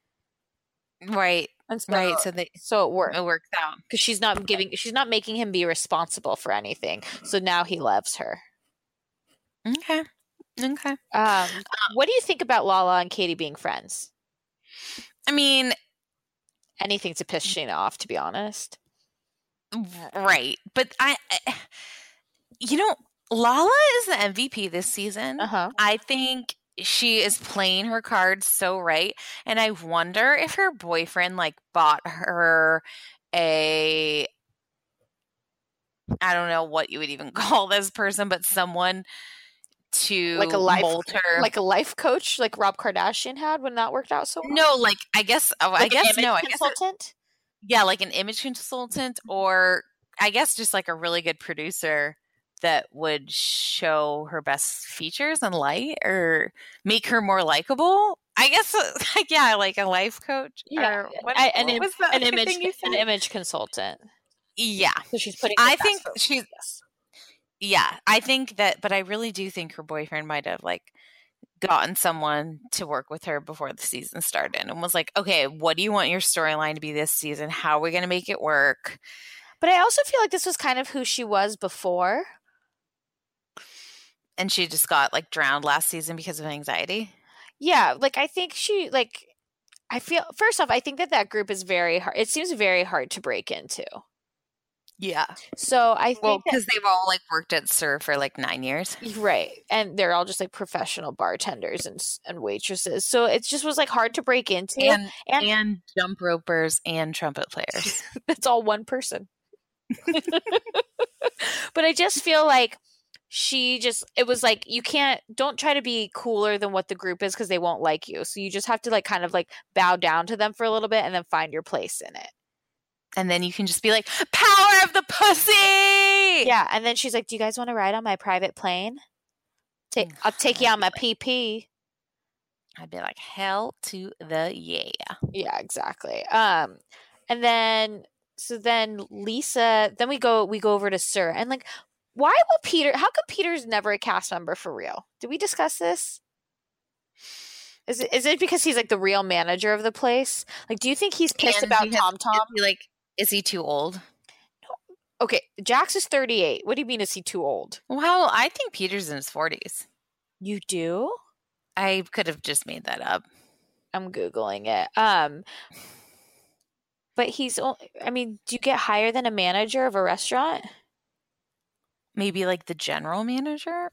F: right,
E: And so,
F: right. So they,
E: so it works
F: it works out.
E: because she's not giving she's not making him be responsible for anything. So now he loves her.
F: Okay. Okay.
E: Um, what do you think about Lala and Katie being friends?
F: I mean,
E: Anything to piss Sheena off, to be honest.
F: right. But I, I you know, Lala is the M V P this season.
E: Uh huh.
F: I think she is playing her cards so right. And I wonder if her boyfriend like bought her a, I don't know what you would even call this person, but someone to
E: Like a life,
F: mold her.
E: like a life coach, like Rob Kardashian had when that worked out so well.
F: no, like I guess, oh, I
E: Like an
F: guess
E: image
F: no, I guess, it-
E: consultant.
F: yeah, like an image consultant, or I guess just like a really good producer that would show her best features and light or make her more likable. I guess, like, yeah, like a life coach.
E: Yeah,
F: or what,
E: I- an,
F: what
E: im-
F: was the
E: an
F: other
E: image,
F: thing you
E: an
F: said?
E: image consultant.
F: Yeah,
E: So she's putting.
F: I
E: her best
F: think
E: foot
F: she's.
E: yes.
F: Yeah, I think that, but I really do think her boyfriend might have like gotten someone to work with her before the season started and was like, okay, what do you want your storyline to be this season? How are we going to make it work?
E: But I also feel like this was kind of who she was before.
F: And she just got like drowned last season because of anxiety.
E: Yeah, like I think she like. I feel first off, I think that that group is very hard. It seems very hard to break into.
F: Yeah.
E: So I think
F: Well,
E: that-
F: because they've all like worked at Sir for like nine years.
E: right, and they're all just like professional bartenders and s- and waitresses. So it just was like hard to break into.
F: And,
E: And-
F: and jump ropers and trumpet players.
E: It's all one person. But I just feel like she just it was like you can't don't try to be cooler than what the group is because they won't like you. So you just have to like kind of like bow down to them for a little bit and then find your place in it.
F: And then you can just be like, power of the pussy!
E: Yeah, and then she's like, "Do you guys want to ride on my private plane? Take I'll take you on my P P."
F: I'd be like, hell to the yeah.
E: Yeah, exactly. Um, and then so then Lisa, then we go we go over to Sir, and like, why will Peter? How come Peter's never a cast member for real? Did we discuss this? Is it is it because he's like the real manager of the place? Like, do you think he's pissed
F: And
E: about
F: he has-
E: Tom Tom?
F: Is he like, is he too old?
E: Okay, Jax is thirty-eight. What do you mean? Is he too old?
F: Well, I think Peter's in his forties.
E: You do?
F: I could have just made that up.
E: I'm googling it. Um, but he's. o- I mean, do you get higher than a manager of a restaurant?
F: Maybe like the general manager?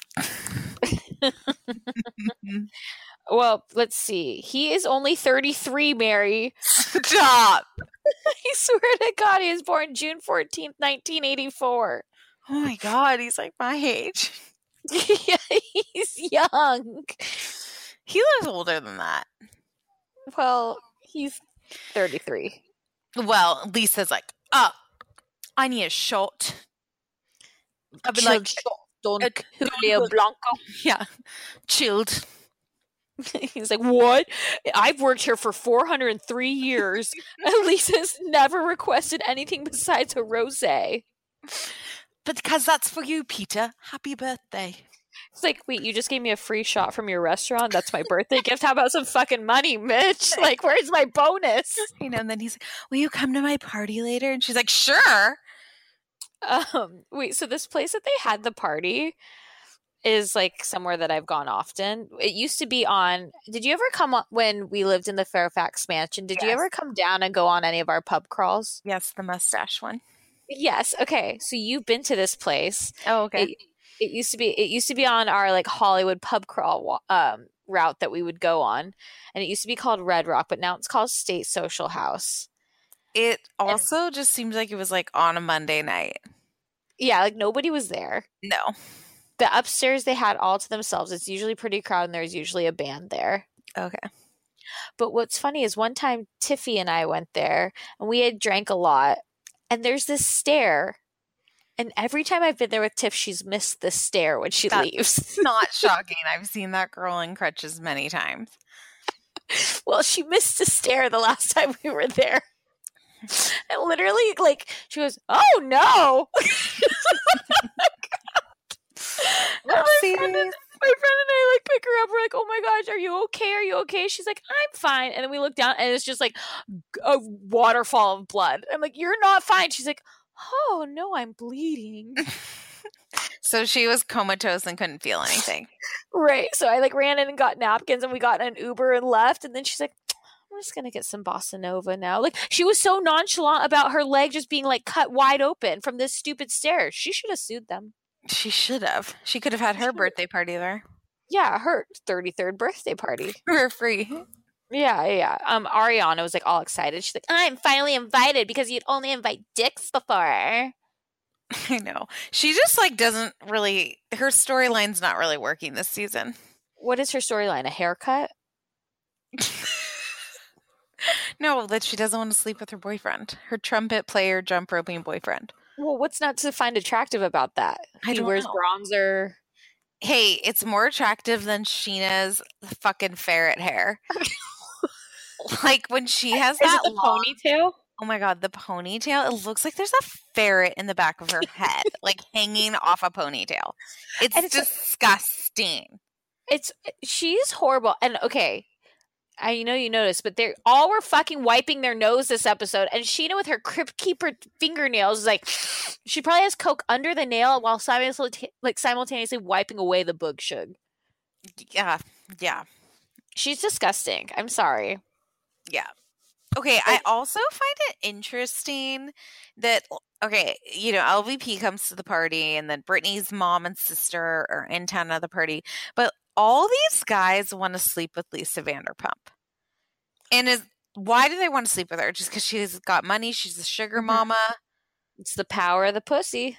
E: Well, let's see. He is only thirty-three, Mary.
F: Stop!
E: I swear to God, he was born June fourteenth, nineteen eighty-four.
F: Oh my god, he's like my age.
E: Yeah, he's young.
F: He looks older than that.
E: Well, he's thirty-three.
F: Well, Lisa's like, oh, I need a shot. I've been
E: Chilled
F: like,
E: Don
F: uh,
E: Julio
F: Don-
E: Blanco.
F: yeah, chilled.
E: He's like, what? I've worked here for four hundred three years. Lisa's never requested anything besides a rosé.
F: But because that's for you, Peter. Happy birthday.
E: It's like, wait, you just gave me a free shot from your restaurant? That's my birthday gift? How about some fucking money, Mitch? Like, where's my bonus?
F: You know, and then he's like, will you come to my party later? And she's like, sure.
E: Um, wait, so this place that they had the party is like somewhere that I've gone often. It used to be on, did you ever come on when we lived in the Fairfax mansion? Did you
F: Yes.
E: ever come down and go on any of our pub crawls?
F: Yes, the mustache one.
E: Yes. Okay. So you've been to this place.
F: Oh, okay.
E: It, it used to be it used to be on our like Hollywood pub crawl wa- um route that we would go on, and it used to be called Red Rock, but now it's called State Social House.
F: It also just seems like it was like on a Monday night.
E: Yeah, like nobody was there.
F: No.
E: The upstairs they had all to themselves. It's usually pretty crowded, and there's usually a band there.
F: Okay.
E: But what's funny is one time Tiffy and I went there, and we had drank a lot, and there's this stair. And every time I've been there with Tiff, she's missed the stair when she
F: That's
E: leaves.
F: Not shocking. I've seen that girl in crutches many times.
E: Well, she missed the stair the last time we were there. And literally, like, she goes, oh, no. my, friend and, my friend and I, like, pick her up. We're like, oh, my gosh, are you okay? Are you okay? She's like, I'm fine. And then we look down, and it's just, like, a waterfall of blood. I'm like, you're not fine. She's like, oh, no, I'm bleeding.
F: So she was comatose and couldn't feel anything.
E: Right. So I, like, ran in and got napkins, and we got an Uber and left. And then she's like, I'm just going to get some Bossa Nova now. Like, she was so nonchalant about her leg just being, like, cut wide open from this stupid stair. She should have sued them.
F: She should have. She could have had her birthday party there.
E: Yeah, her thirty-third birthday party.
F: For free.
E: Yeah, yeah. Um, Ariana was, like, all excited. She's like, I'm finally invited because you'd only invite dicks before.
F: I know. She just, like, doesn't really... Her storyline's not really working this season.
E: What is her storyline? A haircut?
F: No, that she doesn't want to sleep with her boyfriend. Her trumpet player, jump roping boyfriend.
E: Well, what's not to find attractive about that?
F: I
E: He
F: don't
E: wears
F: know.
E: bronzer.
F: Hey, it's more attractive than Sheena's fucking ferret hair. Like, when she has
E: Is
F: that
E: it the
F: long...
E: ponytail?
F: Oh my god, the ponytail. It looks like there's a ferret in the back of her head, like hanging off a ponytail. It's,
E: And it's like-
F: disgusting.
E: It's she's horrible. And okay, I know you noticed, but they all were fucking wiping their nose this episode. And Sheena with her Crypt Keeper fingernails is like, she probably has Coke under the nail while simultaneously, like simultaneously wiping away the boog shug.
F: Yeah, yeah,
E: She's disgusting. I'm sorry.
F: yeah. Okay, I also find it interesting that, okay, you know, L V P comes to the party and then Brittany's mom and sister are in town at the party, but all these guys want to sleep with Lisa Vanderpump. And is why do they want to sleep with her? Just because she's got money, she's a sugar mama.
E: It's the power of the pussy.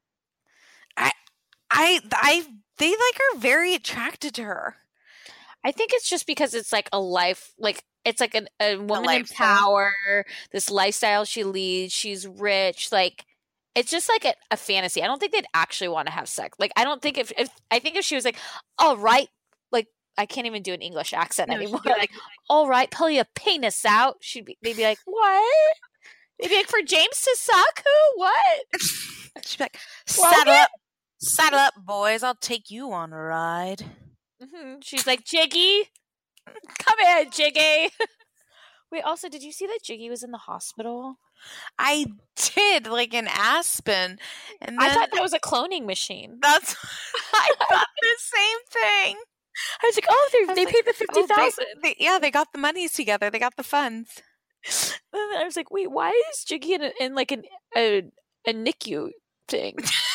F: I, I, I, they like are very attracted to her.
E: I think it's just because it's like a life, like it's like a, a woman in
F: lifestyle.
E: power, this lifestyle she leads. She's rich. Like, it's just like a, a fantasy. I don't think they'd actually want to have sex. Like, I don't think if, if I think if she was like, all right, like, I can't even do an English accent
F: No, she'd
E: anymore.
F: be
E: Like, all right, pull your penis out. She'd be, they'd be like, what? They'd be like, for James to suck? Who? What?
F: She'd be like,
E: Logan?
F: saddle up, saddle up, boys. I'll take you on a ride.
E: Mm-hmm. She's like, Jiggy, come here, Jiggy. Wait, also, did you see that Jiggy was in the hospital?
F: I did, like in Aspen, and then
E: I thought that was a cloning machine.
F: that's I thought the same thing.
E: I was like, oh, they,
F: I was
E: they
F: like,
E: paid the fifty
F: Oh, they-
E: thousand.
F: they- yeah, they got the monies together. They got the funds.
E: And then I was like, wait, why is Jiggy in, a, in like an, a a N I C U thing?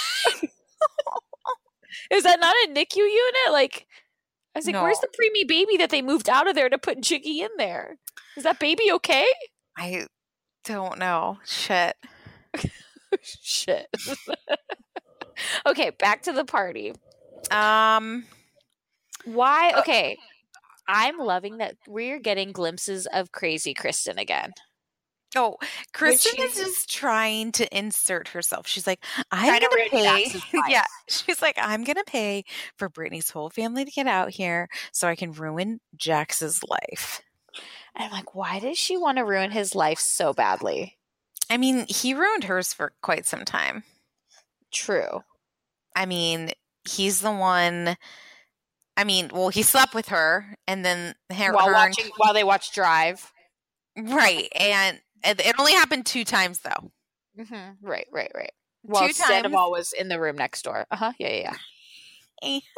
E: Is that not a N I C U unit? Like, I was like, where's
F: No.
E: the preemie baby that they moved out of there to put Jiggy in there? Is that baby okay?
F: I don't know. Shit.
E: Shit. Okay, back to the party.
F: Um.
E: Why? Okay. I'm loving that we're getting glimpses of crazy Kristen again.
F: Oh, Kristen is
E: she's-
F: just trying to insert herself. She's like, I'm
E: Trying to
F: gonna
E: ruin
F: pay.
E: Jax's life.
F: Yeah, she's like, I'm gonna pay for Brittany's whole family to get out here so I can ruin Jax's life.
E: And I'm like, why does she want to ruin his life so badly?
F: I mean, he ruined hers for quite some time.
E: True.
F: I mean, he's the one. I mean, well, he slept with her, and then her,
E: While
F: her
E: watching, while they watch Drive.
F: right, and it it only happened two times though.
E: Mm-hmm. Right, right, right. Well,
F: Two
E: Sandoval
F: times.
E: was in the room next door. Uh huh. Yeah, yeah, yeah.
F: And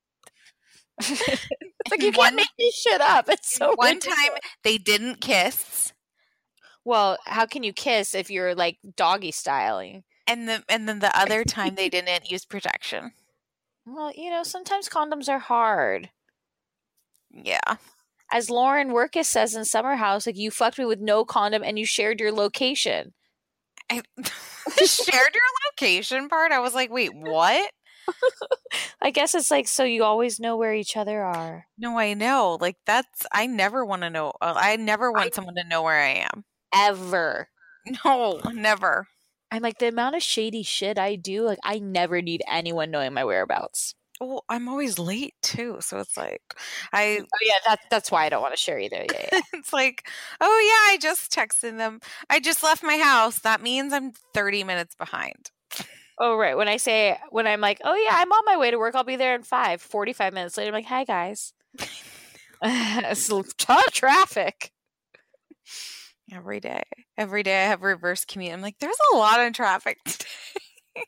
E: It's like you
F: One-
E: can't make this shit up. It's so
F: one
E: ridiculous.
F: time they didn't kiss,
E: Well, how can you kiss if you're like doggy styling?
F: and the and then the other time they didn't use protection.
E: Well, you know, sometimes condoms are hard.
F: Yeah.
E: As Lauren Workus says in Summer House, like you fucked me with no condom and you shared your location.
F: I the shared your location part. I was like, wait, what?
E: I guess it's like so you always know where each other are.
F: No, I know. Like that's. I never want to know. uh, I never want
E: I-
F: someone to know where I am.
E: Ever.
F: No, never.
E: I'm like the amount of shady shit I do, like I never need anyone knowing my whereabouts.
F: Well, I'm always late too, so it's like I.
E: Oh yeah, that's that's why I don't want to share either. Yeah, yeah.
F: It's like, oh yeah, I just texted them. I just left my house. That means I'm thirty minutes behind.
E: Oh right. When I say when I'm like, oh yeah, I'm on my way to work. I'll be there in five. Forty-five minutes later, I'm like, hi guys. It's a ton of traffic.
F: Every day. Every day I have reverse commute. I'm like, there's a lot of traffic today.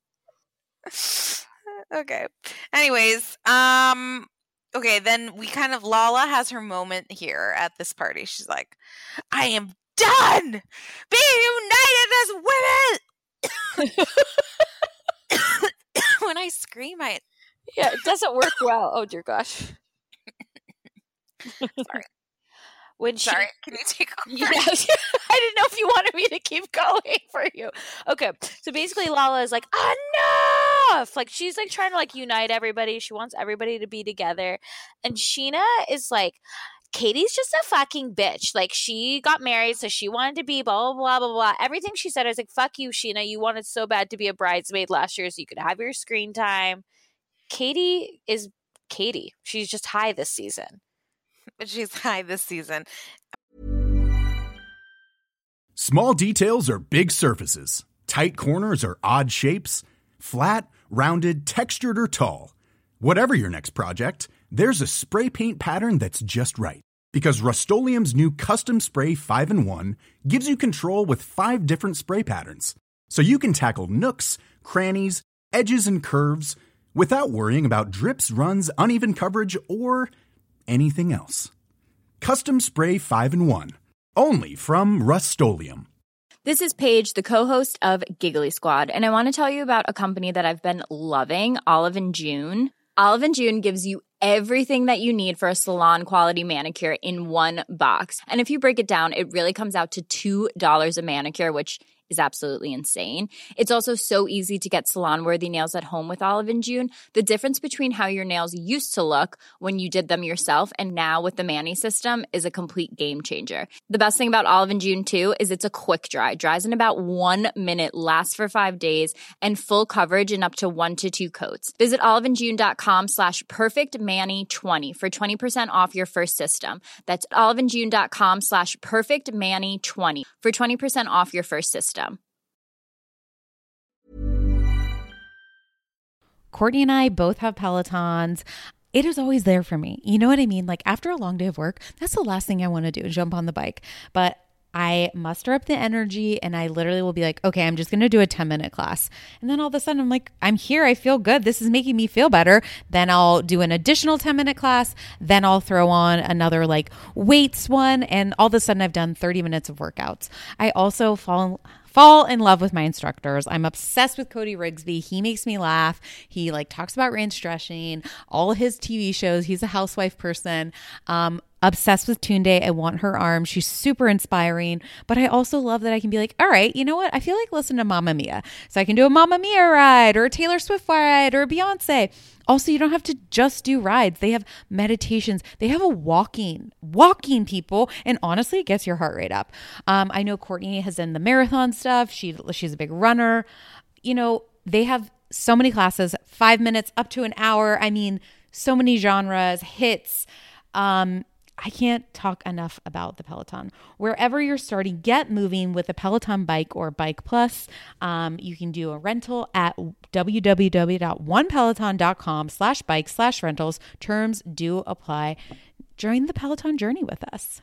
F: Okay. Anyways, um, okay, then we kind of Lala has her moment here at this party. She's like, I am done being united as women. When I scream, I
E: Yeah, it doesn't work well. Oh dear gosh.
F: Sorry.
E: When she
F: sorry, can you take over?
E: Yes. I didn't know if you wanted me to keep going for you. Okay. So basically Lala is like, enough! Like she's like trying to like unite everybody. She wants everybody to be together. And Sheena is like, Katie's just a fucking bitch. Like she got married, so she wanted to be blah, blah, blah, blah, blah. Everything she said, I was like, fuck you, Sheena. You wanted so bad to be a bridesmaid last year so you could have your screen time. Katie is Katie. She's just high this season.
F: But she's high this season.
A: Small details are big surfaces. Tight corners are odd shapes. Flat, rounded, textured, or tall. Whatever your next project, there's a spray paint pattern that's just right. Because Rust-Oleum's new Custom Spray five in one gives you control with five different spray patterns. So you can tackle nooks, crannies, edges, and curves without worrying about drips, runs, uneven coverage, or anything else. Custom Spray five in one. Only from Rust-Oleum.
G: This is Paige, the co-host of Giggly Squad, and I want to tell you about a company that I've been loving, Olive and June. Olive and June gives you everything that you need for a salon-quality manicure in one box. And if you break it down, it really comes out to two dollars a manicure, which is absolutely insane. It's also so easy to get salon-worthy nails at home with Olive and June. The difference between how your nails used to look when you did them yourself and now with the Mani system is a complete game changer. The best thing about Olive and June, too, is it's a quick dry. Dries in about one minute, lasts for five days, and full coverage in up to one to two coats. Visit oliveandjune.com slash perfectmani20 for twenty percent off your first system. That's oliveandjune.com slash perfectmani20 for twenty percent off your first system.
H: Courtney and I both have Pelotons. It is always there for me. You know what I mean? Like after a long day of work, that's the last thing I want to do, jump on the bike. But I muster up the energy and I literally will be like, okay, I'm just going to do a ten minute class. And then all of a sudden I'm like, I'm here. I feel good. This is making me feel better. Then I'll do an additional ten minute class. Then I'll throw on another like weights one. And all of a sudden I've done thirty minutes of workouts. I also fall Fall in love with my instructors. I'm obsessed with Cody Rigsby. He makes me laugh. He like talks about range stretching, all his T V shows. He's a housewife person. Um, Obsessed with Tunde. I want her arm. She's super inspiring. But I also love that I can be like, all right, you know what? I feel like listening to Mamma Mia. So I can do a Mamma Mia ride or a Taylor Swift ride or a Beyonce. Also, you don't have to just do rides. They have meditations. They have a walking, walking people. And honestly, it gets your heart rate up. Um, I know Courtney has done the marathon stuff. She, she's a big runner. You know, they have so many classes, five minutes up to an hour. I mean, so many genres, hits. Um, I can't talk enough about the Peloton. Wherever you're starting, get moving with a Peloton bike or Bike Plus. Um, you can do a rental at www.onepeloton.com slash bike slash rentals. Terms do apply. Join the Peloton journey with us.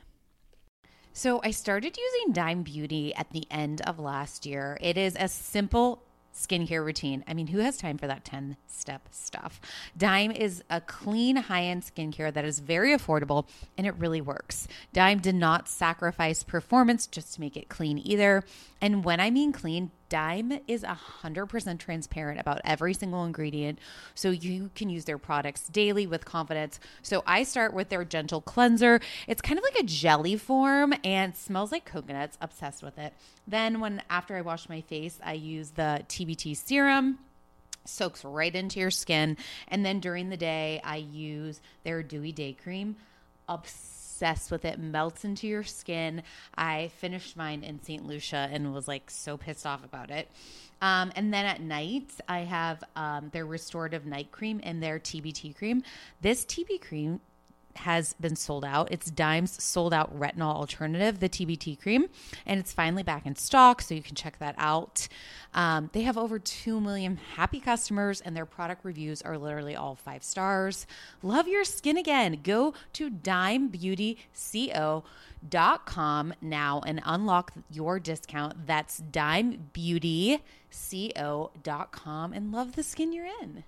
H: So I started using Dime Beauty at the end of last year. It is a simple skincare routine. I mean, who has time for that ten-step stuff? Dime is a clean, high-end skincare that is very affordable, and it really works. Dime did not sacrifice performance just to make it clean either. And when I mean clean, Dime is one hundred percent transparent about every single ingredient, so you can use their products daily with confidence. So I start with their Gentle Cleanser. It's kind of like a jelly form and smells like coconuts. Obsessed with it. Then when after I wash my face, I use the T B T serum. Soaks right into your skin. And then during the day, I use their Dewy Day Cream. Obsessed with it. Melts into your skin. I finished mine in Saint Lucia and was like so pissed off about it. Um, and then at night, I have um, their Restorative Night Cream and their T B T Cream. This T B cream has been sold out. It's Dime's sold out retinol alternative, the T B T cream, and it's finally back in stock, so you can check that out. Um, they have over two million happy customers, and their product reviews are literally all five stars. Love your skin again. Go to dime beauty co dot com now and unlock your discount. That's dime beauty co dot com and love the skin you're in.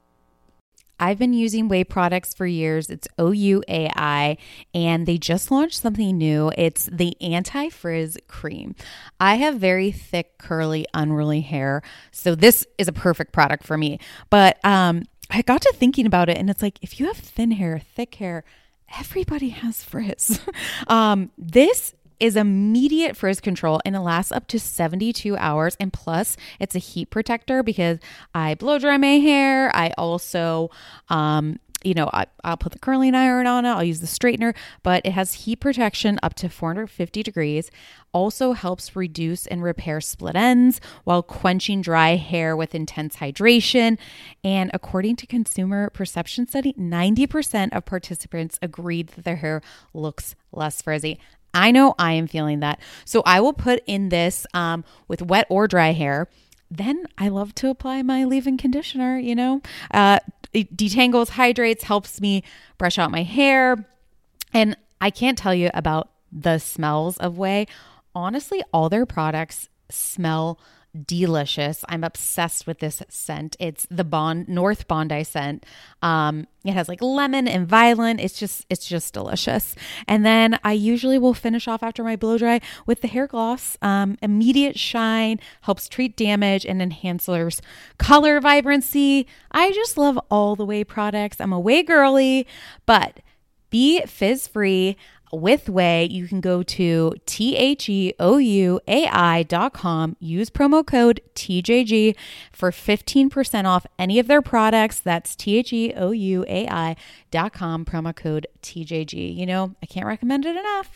H: I've been using Ouai products for years. It's O U A I, and they just launched something new. It's the Anti-Frizz Cream. I have very thick, curly, unruly hair, so this is a perfect product for me. But um, I got to thinking about it, and it's like, if you have thin hair, thick hair, everybody has frizz. um, this is immediate frizz control, and it lasts up to seventy-two hours. And plus, it's a heat protector because I blow dry my hair. I also, um, you know, I, I'll put the curling iron on it. I'll use the straightener, but it has heat protection up to four hundred fifty degrees. Also helps reduce and repair split ends while quenching dry hair with intense hydration. And according to Consumer Perception Study, ninety percent of participants agreed that their hair looks less frizzy. I know I am feeling that. So I will put in this um, with wet or dry hair. Then I love to apply my leave-in conditioner, you know. Uh, it detangles, hydrates, helps me brush out my hair. And I can't tell you about the smells of Ouai. Honestly, all their products smell delicious. I'm obsessed with this scent. It's the Bond North Bondi scent. Um, it has like lemon and violet. It's just, it's just delicious. And then I usually will finish off after my blow dry with the hair gloss. Um, immediate shine, helps treat damage and enhances color vibrancy. I just love all the Ouai products. I'm a Ouai girly, but be fizz free. With Ouai, you can go to T H E O U A I dot com, use promo code T J G for fifteen percent off any of their products. That's T H E O U A I dot com, promo code T J G. You know, I can't recommend it enough.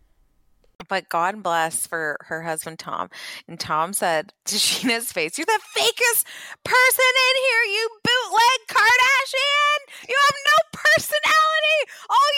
F: But God bless for her husband, Tom. And Tom said to Sheena's face, "You're the fakest person in here, you bootleg Kardashian. You have no personality. All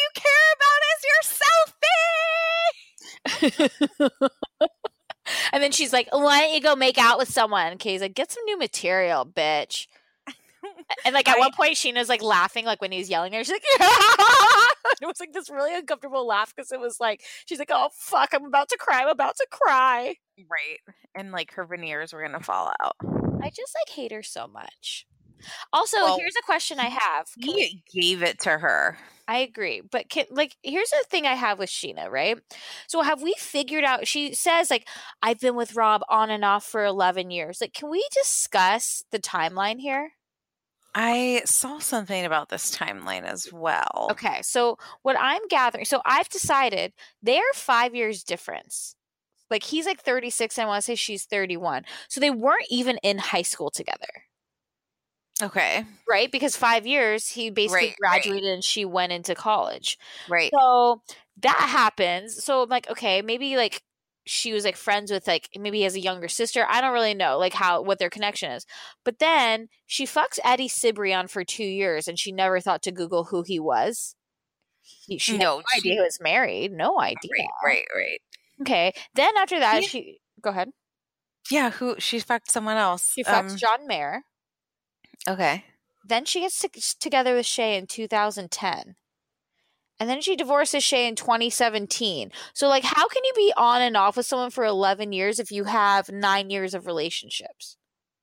F: you care about is your selfie."
E: And then she's like, "Why don't you go make out with someone?" Kay's like, "Get some new material, bitch." And like at I, one point, Sheena's like laughing, like when he's yelling at her. She's like, "Yeah!" It was like this really uncomfortable laugh because it was like she's like, "Oh fuck, I'm about to cry. I'm about to cry."
F: Right, and like her veneers were gonna fall out.
E: I just like hate her so much. Also, well, here's a question I have.
F: Can he we, gave it to her.
E: I agree, but can, like, here's the thing I have with Sheena, right? So have we figured out? She says like, "I've been with Rob on and off for eleven years." Like, can we discuss the timeline here?
F: I saw something about this timeline as well.
E: Okay, so what I'm gathering, so I've decided they're five years difference. Like he's like thirty-six, and I want to say she's thirty-one. So they weren't even in high school together.
F: Okay.
E: Right? Because five years, he basically
F: Right,
E: graduated and she went into college.
F: Right.
E: So that happens. So I'm like, okay, maybe like she was like friends with like maybe he has a younger sister. I don't really know like how what their connection is. But then she fucks Eddie Cibrian for two years and she never thought to Google who he was. He, she
F: No,
E: had no
F: she-
E: idea he was married. No idea.
F: Right, right, right.
E: Okay. Then after that,
F: Yeah.
E: she go ahead.
F: Yeah, who she fucked someone else.
E: She fucks
F: Um,
E: John Mayer.
F: Okay.
E: Then she gets to- together with Shay in two thousand ten. And then she divorces Shay in twenty seventeen. So, like, how can you be on and off with someone for eleven years if you have nine years of relationships?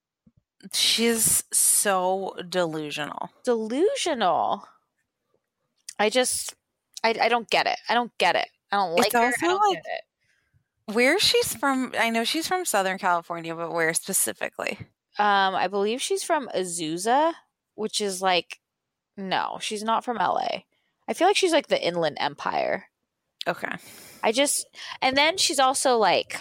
F: She's so delusional.
E: Delusional. I just, I, I don't get it. I don't get it. I don't like
F: It's
E: her. I
F: also,
E: don't
F: like-
E: get it.
F: Where she's from, I know she's from Southern California, but where specifically?
E: Um, I believe she's from Azusa, which is like, no, she's not from L A. I feel like she's like the Inland Empire.
F: Okay.
E: I just, and then she's also like,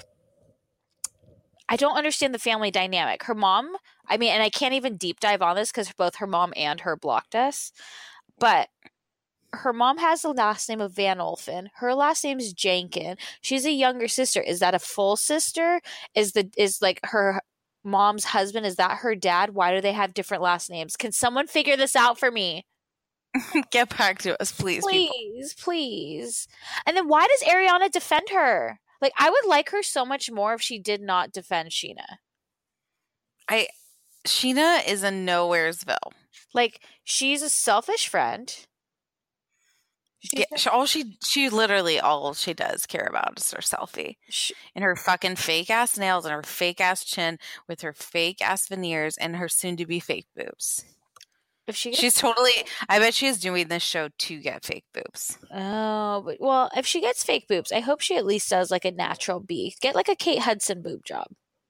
E: I don't understand the family dynamic. Her mom, I mean, and I can't even deep dive on this because both her mom and her blocked us, but her mom has the last name of Van Olfen. Her last name is Jankin. She's a younger sister. Is that a full sister? Is the, is like her mom's husband, is that her dad? Why do they have different last names? Can someone figure this out for me?
F: Get back to us, please. people.
E: Please, please. And then why does Ariana defend her? Like, I would like her so much more if she did not defend Sheena.
F: I Sheena is a nowheresville.
E: Like, she's a selfish friend. She's
F: Yeah, she, all she she literally all she does care about is her selfie
E: sh-
F: and her fucking fake ass nails and her fake ass chin with her fake ass veneers and her soon to be fake boobs.
E: if she gets,
F: She's totally. I bet she is doing this show to get fake boobs.
E: oh, but, well, if she gets fake boobs, I hope she at least does like a natural B. Get like a Kate Hudson boob job.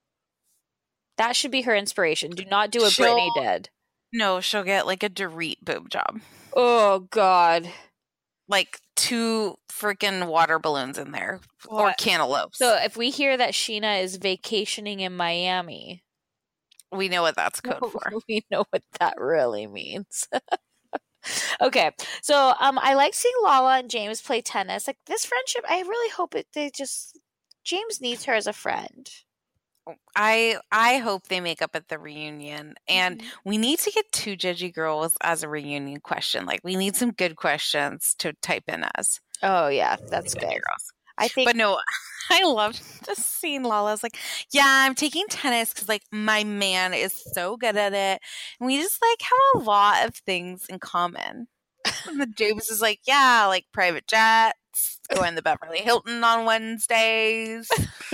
E: That should be her inspiration. Do not do what
F: She'll-
E: Britney did.
F: No, she'll get like a Dorit boob job,
E: Oh God.
F: like two freaking water balloons in there or
E: What?
F: cantaloupes.
E: So if we hear that Sheena is vacationing in Miami,
F: we know what that's code for.
E: we know what that really means. Okay, so um, I like seeing Lala and James play tennis. Like this friendship, I really hope it. They just James needs her as a friend.
F: I I hope they make up at the reunion, and
E: Mhm.
F: we need to get two judgy girls as a reunion question. Like we need some good questions to type in as.
E: Oh yeah, that's
F: Judgy
E: good.
F: girls.
E: I think.
F: But no, I loved just seeing Lala's like, yeah, I'm taking tennis because like my man is so good at it, and we just like have a lot of things in common. And the James is like, yeah, like private jets, going to Beverly Hilton on Wednesdays.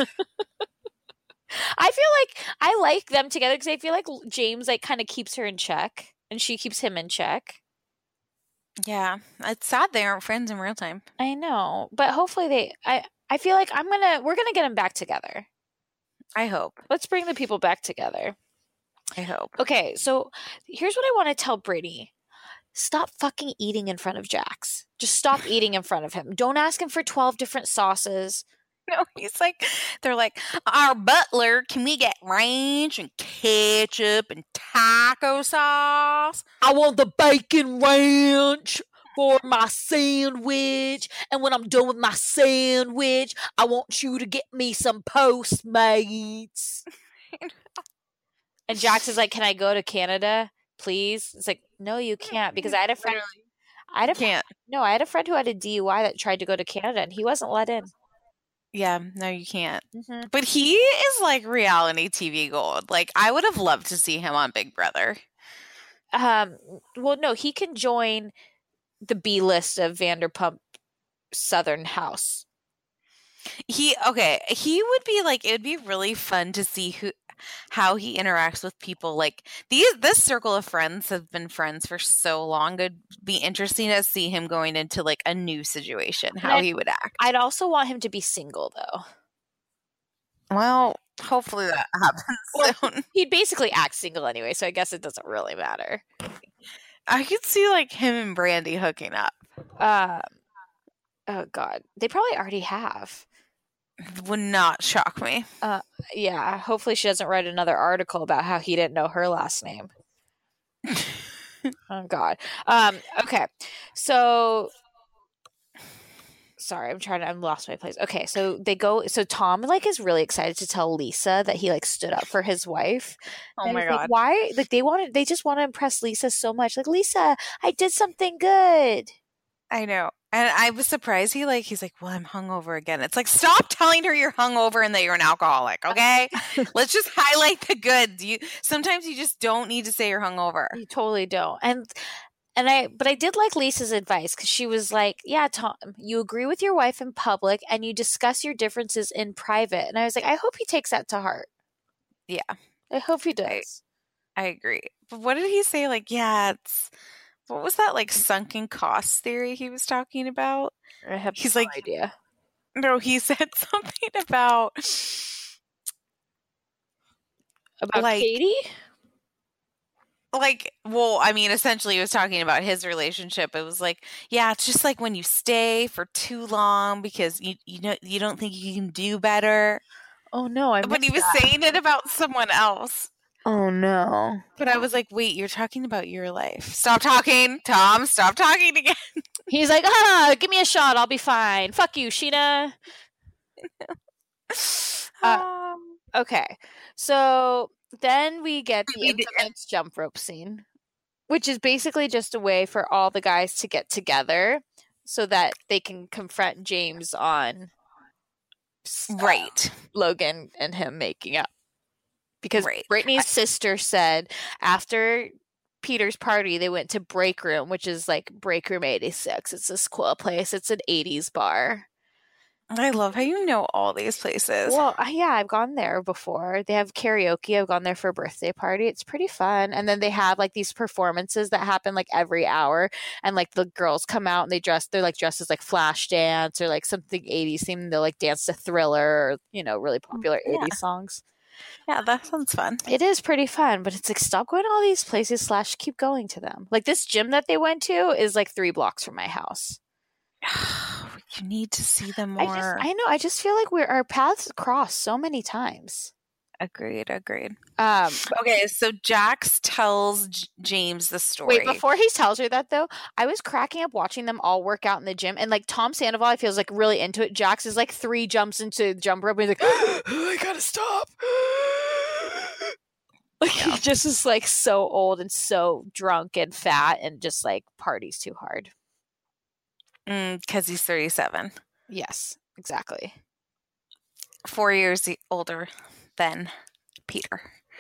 E: I feel like I like them together because I feel like James like kind of keeps her in check, and she keeps him in check.
F: Yeah, it's sad they aren't friends in real time.
E: I know, but hopefully they. I I feel like I'm gonna. We're gonna get them back together.
F: I hope.
E: Let's bring the people back together.
F: I hope.
E: Okay, so here's what I want to tell Brittany. Stop fucking eating in front of Jax. Just stop eating in front of him. Don't ask him for twelve different sauces.
F: No, he's like, they're like, our butler, can we get ranch and ketchup and taco sauce?
E: I want the bacon ranch for my sandwich. And when I'm done with my sandwich, I want you to get me some Postmates. And Jax is like, can I go to Canada, please? It's like, no, you can't. Because I had a friend. I had a
F: Can't.
E: No, I had a friend who had a D U I that tried to go to Canada and he wasn't let in.
F: Yeah, no, you can't.
E: Mm-hmm.
F: But he is like reality T V gold. Like, I would have loved to see him on Big Brother.
E: Um, well, no, he can join the B list of Vanderpump Southern House.
F: He, okay, he would be like, it would be really fun to see who, how he interacts with people. Like, these, this circle of friends have been friends for so long. It'd be interesting to see him going into like a new situation, how
E: I'd-
F: he would act.
E: I'd also want him to be single, though.
F: Well, Hopefully that happens
E: Well,
F: soon.
E: he'd basically act single anyway, so I guess it doesn't really matter.
F: I could see like him and Brandy hooking up.
E: Um, oh God, they probably already have.
F: Would not shock me.
E: Uh, yeah. Hopefully, she doesn't write another article about how he didn't know her last name. Oh God. Um. Okay. So. Sorry, I'm trying to. I'm lost my place. Okay, so they go. So Tom like is really excited to tell Lisa that he like stood up for his wife.
F: Oh
E: And
F: my
E: he's
F: God.
E: Like, why? Like they wanted. They just want to impress Lisa so much. Like Lisa, I did something good.
F: I know. And I was surprised he like he's like, well, I'm hungover again. It's like, stop telling her you're hungover and that you're an alcoholic, okay? Let's just highlight the good. You sometimes you just don't need to say you're hungover.
E: You totally don't. And and I but I did like Lisa's advice because she was like, yeah, Tom, you agree with your wife in public and you discuss your differences in private. And I was like, I hope he takes that to heart.
F: Yeah.
E: I hope he does.
F: I, I agree. But what did he say? Like, yeah, it's what was that like sunken cost theory he was talking about?
E: I have
F: He's
E: no
F: like,
E: idea.
F: No, he said something about
E: About
F: like
E: Katie?
F: like well, I mean, essentially he was talking about his relationship. It was like, yeah, it's just like when you stay for too long because you you know you don't think you can do better.
E: Oh no, I
F: But he
E: missed
F: was
E: that.
F: saying it about someone else.
E: Oh no.
F: But I was like, wait, you're talking about your life. Stop talking, Tom. Stop talking again.
E: He's like, ah, give me a shot, I'll be fine. Fuck you, Sheena. Uh,
F: um,
E: Okay, so then we get the
F: We did-
E: infamous jump rope scene, which is basically just a way for all the guys to get together so that they can confront James on uh,
F: right.
E: Logan and him making up. Because
F: Right.
E: Brittany's
F: I-
E: sister said after Peter's party, they went to Break Room, which is like Break Room eighty-six. It's this cool place. It's an eighties bar.
F: I love how you know all these places.
E: Well, uh, yeah, I've gone there before. They have karaoke. I've gone there for a birthday party. It's pretty fun. And then they have like these performances that happen like every hour. And like the girls come out and they dress, they're like dressed as like Flashdance or like something eighties theme. They'll like dance to Thriller or, you know, really popular
F: Yeah.
E: eighties songs.
F: Yeah, that sounds fun.
E: It is pretty fun, but it's like stop going to all these places slash keep going to them. Like this gym that they went to is like three blocks from my house.
F: You need to see them
E: I
F: more.
E: just, I know. I just feel like we're our paths cross so many times.
F: Agreed, agreed.
E: Um,
F: Okay, so Jax tells J- James the story.
E: wait, before he tells her that though, I was cracking up watching them all work out in the gym, and like Tom Sandoval, I feels like really into it. Jax is like three jumps into the jump rope, and he's like, I gotta stop. Like he just is like so old and so drunk and fat, and just like parties too hard.
F: Because he's thirty-seven.
E: Yes, exactly.
F: Four years e- older than Peter.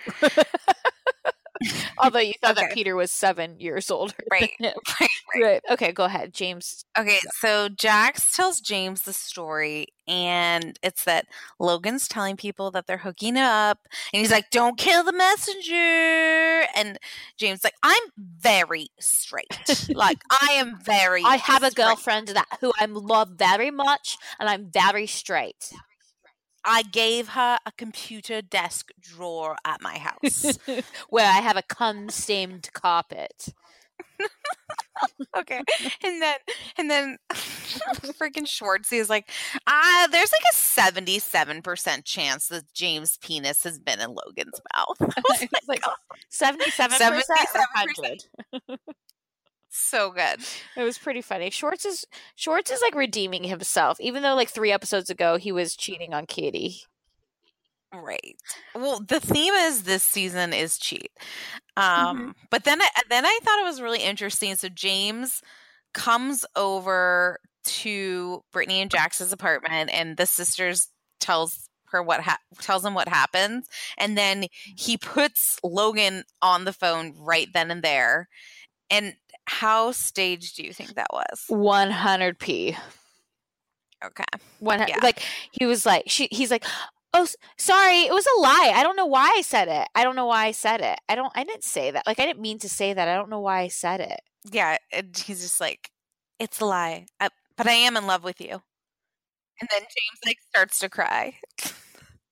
E: Although you thought that
F: Okay.
E: Peter was seven years older.
F: Right,
E: than him.
F: right, right.
E: Right. Okay, go ahead, James.
F: Okay, so Jax tells James the story, and it's that Logan's telling people that they're hooking up, and he's like, "Don't kill the messenger." And James like, "I'm very straight. Like, I am very.
E: I have a
F: straight.
E: girlfriend that who I love very much, and I'm very straight.
F: I gave her a computer desk drawer at my house."
E: Where I have a cum-stained carpet.
F: Okay, and then and then freaking Schwartzy is like, ah, there's like a seventy-seven percent chance that James' penis has been in Logan's mouth. I was like,
E: Like
F: oh,
E: seventy-seven percent or
F: seventy-seven
E: one
F: percent.
E: hundred.
F: so good.
E: It was pretty funny. Schwartz is Schwartz is like redeeming himself, even though like three episodes ago he was cheating on Katie.
F: Right. Well, the theme is this season is cheat. Um,
E: Mhm.
F: But then I, then I thought it was really interesting. So James comes over to Brittany and Jax's apartment, and the sisters tells her what ha- tells him what happens, and then he puts Logan on the phone right then and there. And how staged do you think that was?
E: one hundred p.
F: Okay.
E: One
F: Yeah.
E: like he was like she he's like, oh s- sorry, it was a lie. I don't know why I said it. I don't know why I said it. I don't. I didn't say that. Like I didn't mean to say that. I don't know why I said it.
F: Yeah, and he's just like, it's a lie, I, but I am in love with you. And then James like starts to cry.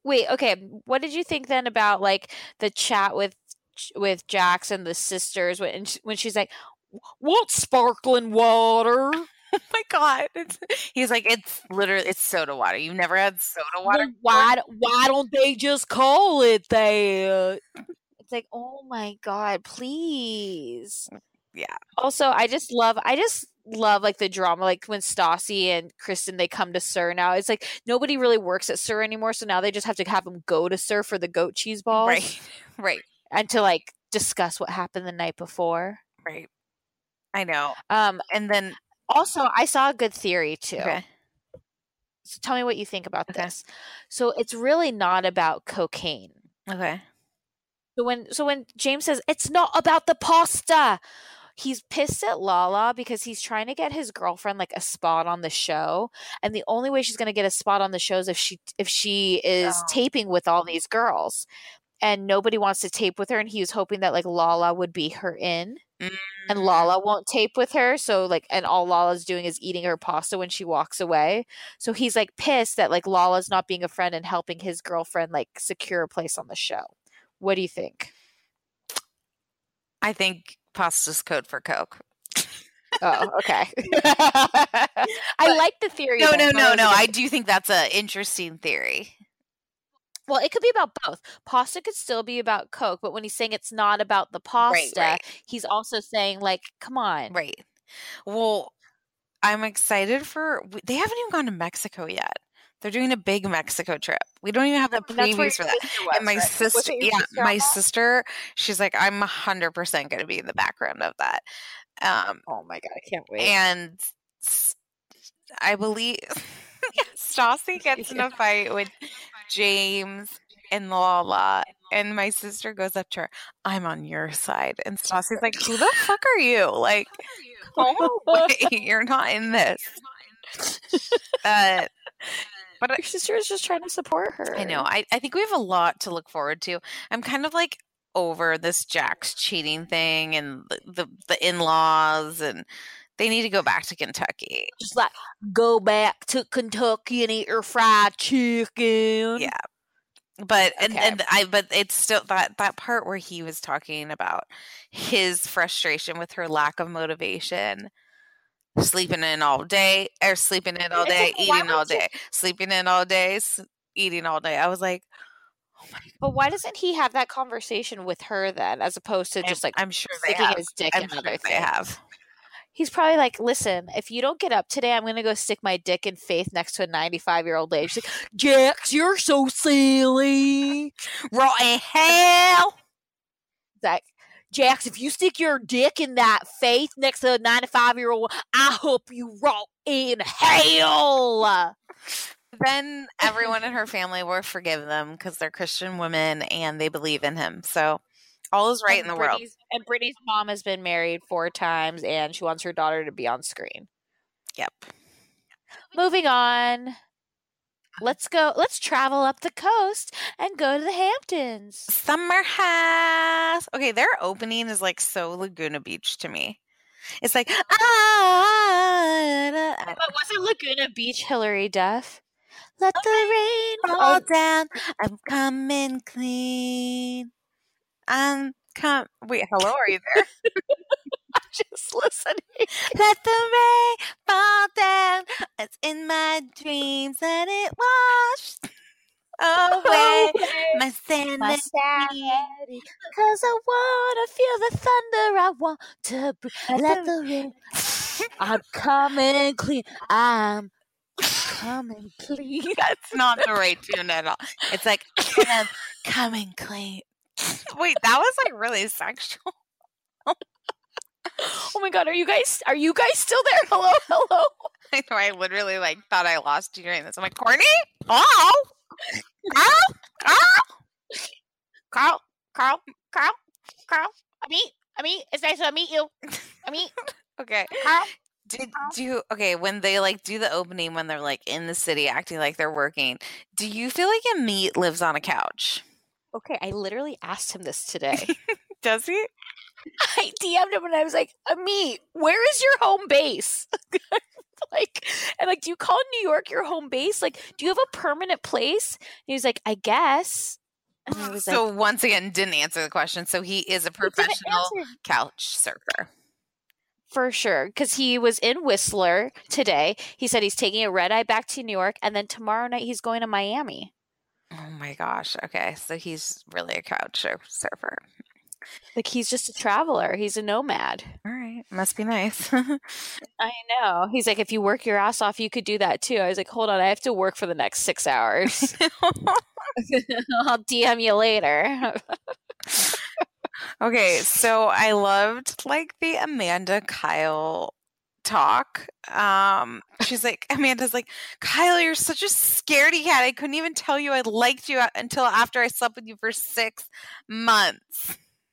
E: Wait, okay. What did you think then about like the chat with with Jax and the sisters when when she's like, "What's sparkling water?"
F: Oh my god! It's, he's like, it's literally it's soda water. You've never had soda water.
E: Well, why why don't they just call it that? It's like, oh my god, please.
F: Yeah.
E: Also, I just love I just love like the drama, like when Stassi and Kristen they come to Sir now. It's like nobody really works at Sir anymore, so now they just have to have them go to Sir for the goat cheese balls,
F: Right. Right.
E: and to like discuss what happened the night before.
F: Right. I know.
E: Um,
F: And then
E: also I saw a good theory too.
F: okay.
E: So tell me what you think about
F: Okay.
E: this. So it's really not about cocaine.
F: Okay.
E: So when so when James says it's not about the pasta, he's pissed at Lala because he's trying to get his girlfriend like a spot on the show, and the only way she's going to get a spot on the show is if she if she is
F: Oh.
E: taping with all these girls, and nobody wants to tape with her, and he was hoping that like Lala would be her in.
F: Mm.
E: And Lala won't tape with her, so like, and all Lala's doing is eating her pasta when she walks away. So he's like pissed that like Lala's not being a friend and helping his girlfriend like secure a place on the show. What do you think?
F: I think pasta's code for Coke.
E: Oh, okay. I like the theory.
F: No,
E: though,
F: no,
E: but
F: no,
E: wasn't
F: no.
E: gonna-
F: I do think that's an interesting theory.
E: Well, it could be about both. Pasta could still be about Coke, but when he's saying it's not about the pasta,
F: right.
E: he's also saying like, come on.
F: Right. Well, I'm excited for. They haven't even gone to Mexico yet. They're doing a big Mexico trip. We don't even have the
E: And that's where
F: previews for
E: your
F: that.
E: sister was,
F: And my
E: right?
F: sister,
E: Wasn't your
F: yeah,
E: sister on
F: my
E: that?
F: sister, she's like, I'm one hundred percent going to be in the background of that. Um,
E: Oh my god, I can't wait.
F: and s- I believe Stassi gets in a fight with James and Lala, and my sister goes up to her, I'm on your side. And Stassi's like, who the fuck are you? Like, oh, wait, you're not in this. Uh, but
E: Your sister is just trying to support her.
F: I know. I, I think we have a lot to look forward to. I'm kind of like over this Jax cheating thing and the, the, the in-laws, and they need to go back to Kentucky.
E: Just like go back to Kentucky and eat your fried chicken.
F: Yeah. But and,
E: Okay.
F: and I but it's still that that part where he was talking about his frustration with her lack of motivation, sleeping in all day or sleeping in all
E: It's
F: day,
E: like, why
F: eating all
E: would you-
F: day, sleeping in all day, s- eating all day. I was like, oh my god!
E: But why doesn't he have that conversation with her then, as opposed to just like
F: I'm sure they
E: sticking
F: have.
E: his dick
F: I'm
E: in
F: sure
E: other
F: they
E: things?
F: have.
E: He's probably like, listen, if you don't get up today, I'm gonna go stick my dick in Faith next to a ninety-five year old lady. She's like, Jax, you're so silly.
F: Rotten hell!
E: Like, Jax, if you stick your dick in that Faith next to a ninety-five year old, I hope you rot in hell.
F: Then everyone in her family will forgive them because they're Christian women and they believe in him. So all is right
E: And
F: in the world.
E: Brittany's- And Brittany's mom has been married four times, and she wants her daughter to be on screen.
F: Yep.
E: Moving on. Let's go. Let's travel up the coast and go to the Hamptons.
F: Summer House. Okay, their opening is like so Laguna Beach to me. It's like ah,
E: But wasn't Laguna Beach Hillary Duff? Let the rain
F: fall
E: fall.
F: down. I'm coming clean. I'm come. Wait, hello, are you there?
E: Just listening.
F: Let the rain fall down. It's in my dreams. Let it wash away my sanity.
E: My sanity, cause I wanna feel the thunder. I want to breathe. Let the rain. I'm coming clean. I'm coming clean.
F: That's not the right tune at all. It's like I'm coming clean. Wait, that was like really sexual.
E: Oh my god, are you guys are you guys still there? Hello, hello.
F: I know. I literally like thought I lost you during this. I'm like, Courtney, oh, Carl, Carl,
E: Carl, Carl, Carl, Carl. I meet, I meet. It's nice to meet you. I meet
F: okay.
E: Carl.
F: Did do okay when they like do the opening when they're like in the city acting like they're working? Do you feel like Amit lives on a couch?
E: Okay, I literally asked him this today.
F: Does he?
E: I D M'd him and I was like, Amit, where is your home base? Like, and like, do you call New York your home base? Like, do you have a permanent place? And he was like, I guess. And I was
F: so
E: like,
F: once again, didn't answer the question. So he is a professional
E: answer.
F: couch surfer.
E: For sure, because he was in Whistler today. He said he's taking a red eye back to New York, and then tomorrow night he's going to Miami.
F: Oh my gosh. Okay, so he's really a couch surfer.
E: Like, he's just a traveler. He's a nomad.
F: All right, must be nice.
E: I know. He's like, if you work your ass off, you could do that too. I was like, hold on, I have to work for the next six hours. I'll D M you later.
F: Okay, so I loved like the Amanda Kyle talk. Um, she's like, Amanda's like, Kyle, you're such a scaredy cat. I couldn't even tell you I liked you until after I slept with you for six months.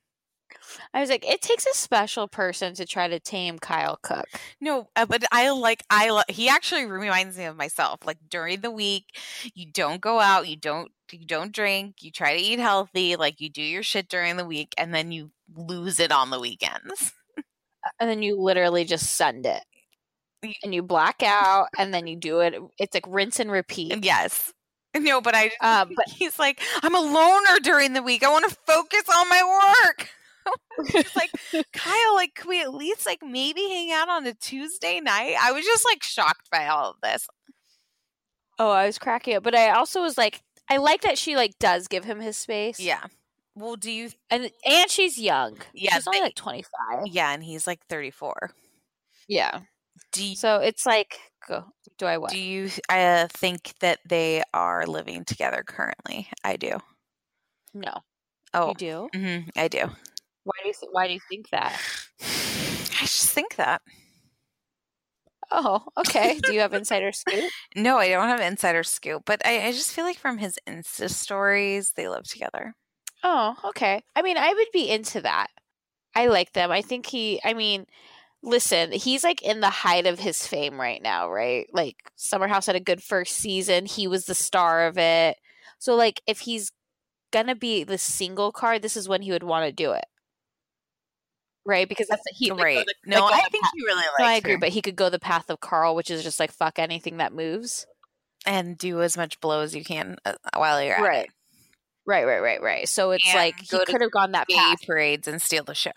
E: I was like, it takes a special person to try to tame Kyle Cook.
F: No, uh, but I like, I lo- he actually reminds me of myself. Like during the week, you don't go out, you don't, you don't drink, you try to eat healthy, like you do your shit during the week, and then you lose it on the weekends.
E: And then you literally just send it. And you black out, and then you do it. It's like rinse and repeat.
F: Yes. No, but I,
E: uh, but
F: he's like, I'm a loner during the week. I want to focus on my work. It's like, Kyle, like, can we at least like maybe hang out on a Tuesday night? I was just like shocked by all of this.
E: Oh, I was cracking up, but I also was like, I like that she like does give him his space.
F: Yeah. Well, do you?
E: And and she's young.
F: Yeah,
E: she's only
F: they,
E: like twenty-five.
F: Yeah, and he's like thirty-four.
E: Yeah.
F: Do you,
E: so it's like, go. Do I what?
F: Do you uh, think that they are living together currently? I do.
E: No.
F: Oh,
E: you do?
F: Mm-hmm, I do.
E: Why do you th- Why do you think that?
F: I just think that.
E: Oh, okay. Do you have insider scoop?
F: No, I don't have insider scoop, but I, I just feel like from his Insta stories, they live together.
E: Oh, okay. I mean, I would be into that. I like them. I think he, I mean, listen, he's like in the height of his fame right now, right? Like Summer House had a good first season. He was the star of it. So like if he's going to be the single card, this is when he would want to do it. Right? Because that's he
F: right.
E: Like,
F: no,
E: like,
F: I think
E: path.
F: he really likes
E: no, I agree,
F: her.
E: But he could go the path of Carl, which is just like fuck anything that moves.
F: And do as much blow as you can uh, while you're at
E: right.
F: it.
E: Right, right, right, right. So it's
F: and
E: like he could have gone that
F: gay
E: path.
F: Parades and steal the show.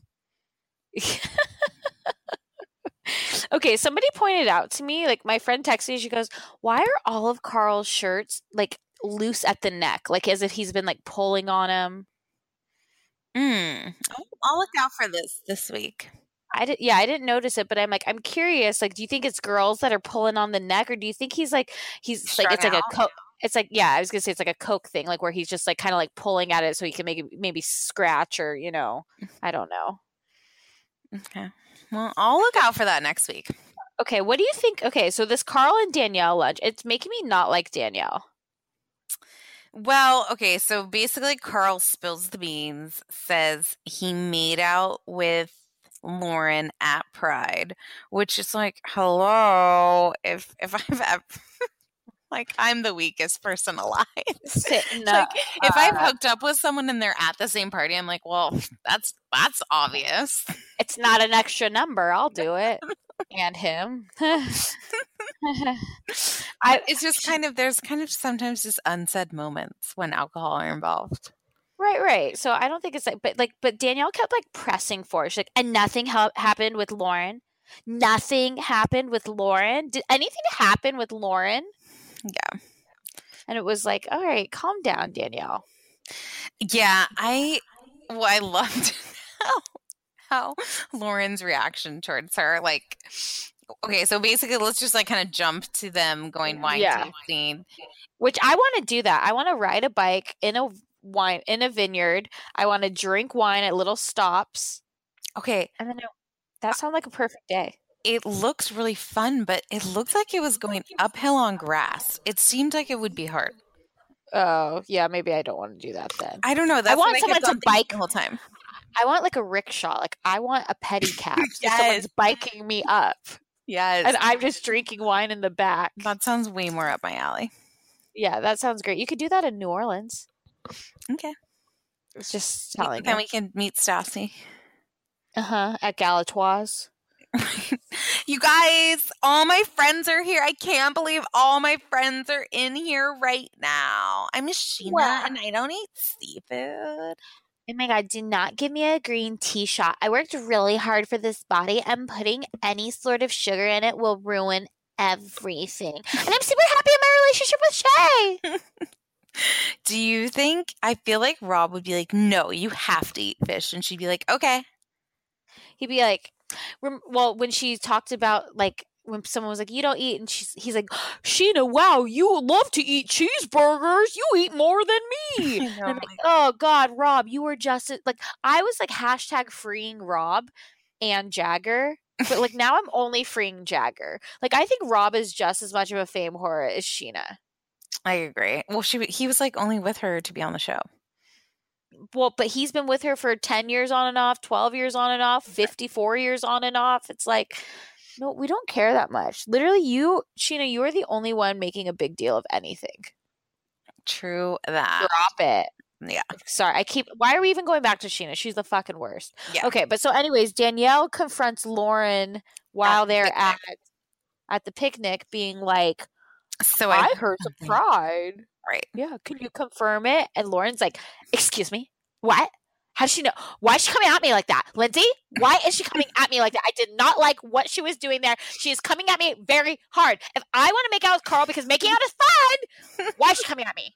E: Okay, somebody pointed out to me, like my friend texted me, she goes, why are all of Carl's shirts like loose at the neck? Like as if he's been like pulling on him.
F: Mm. I'll look out for this this week.
E: I did, yeah, I didn't notice it, but I'm like, I'm curious. Like, do you think it's girls that are pulling on the neck, or do you think he's like, he's
F: Strung
E: like, it's like
F: out?
E: a coke? It's like, yeah, I was gonna say it's like a coke thing, like where he's just like kind of like pulling at it so he can make it maybe scratch or you know, I don't know.
F: Okay, well, I'll look out for that next week.
E: Okay, what do you think? Okay, so this Carl and Danielle lunch, it's making me not like Danielle.
F: Well, okay, so basically Carl spills the beans, says he made out with Lauren at Pride, which is like, hello, if if I've ever, like, I'm the weakest person alive.
E: Sitting
F: like,
E: up,
F: if I've
E: uh,
F: hooked up with someone and they're at the same party, I'm like, well, that's that's obvious.
E: It's not an extra number. I'll do it. And him.
F: I, it's just kind of, there's kind of sometimes just unsaid moments when alcohol are involved.
E: Right, right. So I don't think it's like, but like, but Danielle kept like pressing for it. She's like, and nothing ha- happened with Lauren. Nothing happened with Lauren. Did anything happen with Lauren?
F: Yeah.
E: And it was like, all right, calm down, Danielle.
F: Yeah, I, well, I loved how, how Lauren's reaction towards her. Like, okay, so basically, let's just like kind of jump to them going wine
E: Yeah.
F: tasting.
E: Which I want to do that. I want to ride a bike in a wine in a vineyard. I want to drink wine at little stops.
F: Okay,
E: And then it, that sounds like a perfect day.
F: it looks really fun, but it looked like it was going uphill on grass. It seemed like it would be hard.
E: Oh, yeah, maybe I don't want to do that then.
F: I don't know. That's
E: want
F: what
E: someone
F: I kept
E: to
F: on thinking
E: bike-
F: the whole time.
E: I want like a rickshaw. Like I want a pedicab. So
F: Yes.
E: someone's biking me up.
F: Yes,
E: And I'm just drinking wine in the back.
F: that sounds way more up my alley.
E: Yeah, that sounds great. You could do that in New Orleans.
F: Okay,
E: It's just telling
F: then
E: you.
F: we can meet Stassi.
E: Uh-huh. At Galatoire's.
F: You guys, all my friends are here. I can't believe all my friends are in here right now. I'm Sheena
E: Wow.
F: and I don't eat seafood.
E: Oh my God, do not give me a green tea shot. I worked really hard for this body, and putting any sort of sugar in it will ruin everything. And I'm super happy in my relationship with Shay.
F: Do you think, I feel like Rob would be like, no, you have to eat fish. And she'd be like, okay.
E: He'd be like, rem- well, when she talked about, like, when someone was like, you don't eat, and she's, he's like, Sheena, wow, you love to eat cheeseburgers. You eat more than me.
F: I know,
E: And I'm like,
F: my-
E: oh, God, Rob, you were just, like, I was, like, hashtag freeing Rob and Jagger. But, like, now I'm only freeing Jagger. Like, I think Rob is just as much of a fame whore as Sheena.
F: I agree. Well, she he was like only with her to be on the show.
E: Well, but he's been with her for ten years on and off, twelve years on and off, fifty-four years on and off. It's like, no, we don't care that much. Literally, you, Sheena, you are the only one making a big deal of anything.
F: True that.
E: Drop it.
F: Yeah.
E: Sorry, I keep, why are we even going back to Sheena? She's the fucking worst.
F: Yeah.
E: Okay, but so anyways, Danielle confronts Lauren while
F: At the
E: they're
F: picnic.
E: at at the picnic, being like,
F: So
E: I
F: I
E: heard some pride.
F: Right.
E: Yeah, can you confirm it? And Lauren's like, excuse me, what? How does she know? Why is she coming at me like that? Lindsay, why is she coming at me like that? I did not like what she was doing there. She is coming at me very hard. If I want to make out with Carl because making out is fun, why is she coming at me?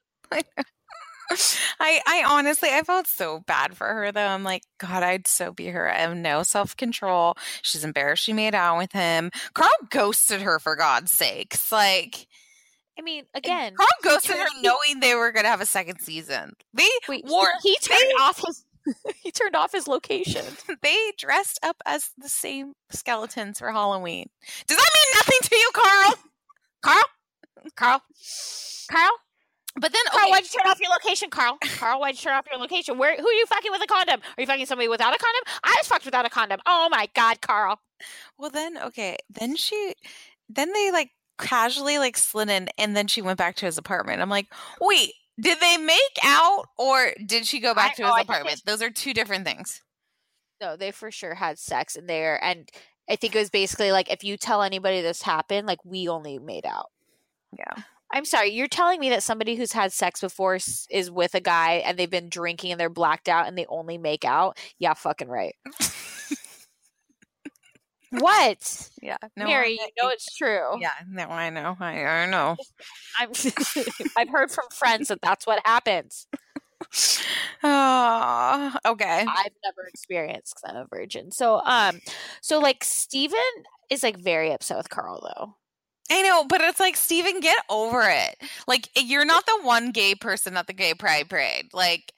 F: I I honestly I felt so bad for her though. I'm like, God, I'd so be her. I have no self control. She's embarrassed she made out with him. Carl ghosted her for God's sakes. Like,
E: I mean, again,
F: Carl ghosted her knowing they were gonna have a second season. They
E: wait,
F: wore
E: he, he turned
F: they,
E: off his he turned off his location.
F: they dressed up as the same skeletons for Halloween. Does that mean nothing to you, Carl?
E: Carl, Carl, Carl.
F: But then,
E: Carl,
F: okay,
E: why'd you turn off your location, Carl? Carl, why'd you turn off your location? Where? Who are you fucking with a condom? Are you fucking somebody without a condom? I was fucked without a condom. Oh my God, Carl.
F: well then, okay, then she, then they like casually like slid in, and then she went back to his apartment. I'm like, wait, did they make out or did she go back
E: I-
F: to
E: oh,
F: his
E: I think
F: apartment? Those are two different things.
E: No, they for sure had sex in there, and I think it was basically like, if you tell anybody this happened, like, we only made out.
F: Yeah.
E: I'm sorry, you're telling me that somebody who's had sex before s- is with a guy and they've been drinking and they're blacked out and they only make out? Yeah, fucking right. What?
F: Yeah. No,
E: Mary,
F: I-
E: you know it's true.
F: Yeah. No, I know. I, I know.
E: I'm, I've heard from friends that that's what happens.
F: Oh, okay.
E: I've never experienced because I'm a virgin. So, um, so like Steven is like very upset with Carl though.
F: I know, but it's like, Steven, get over it. Like, you're not the one gay person at the gay pride parade. Like,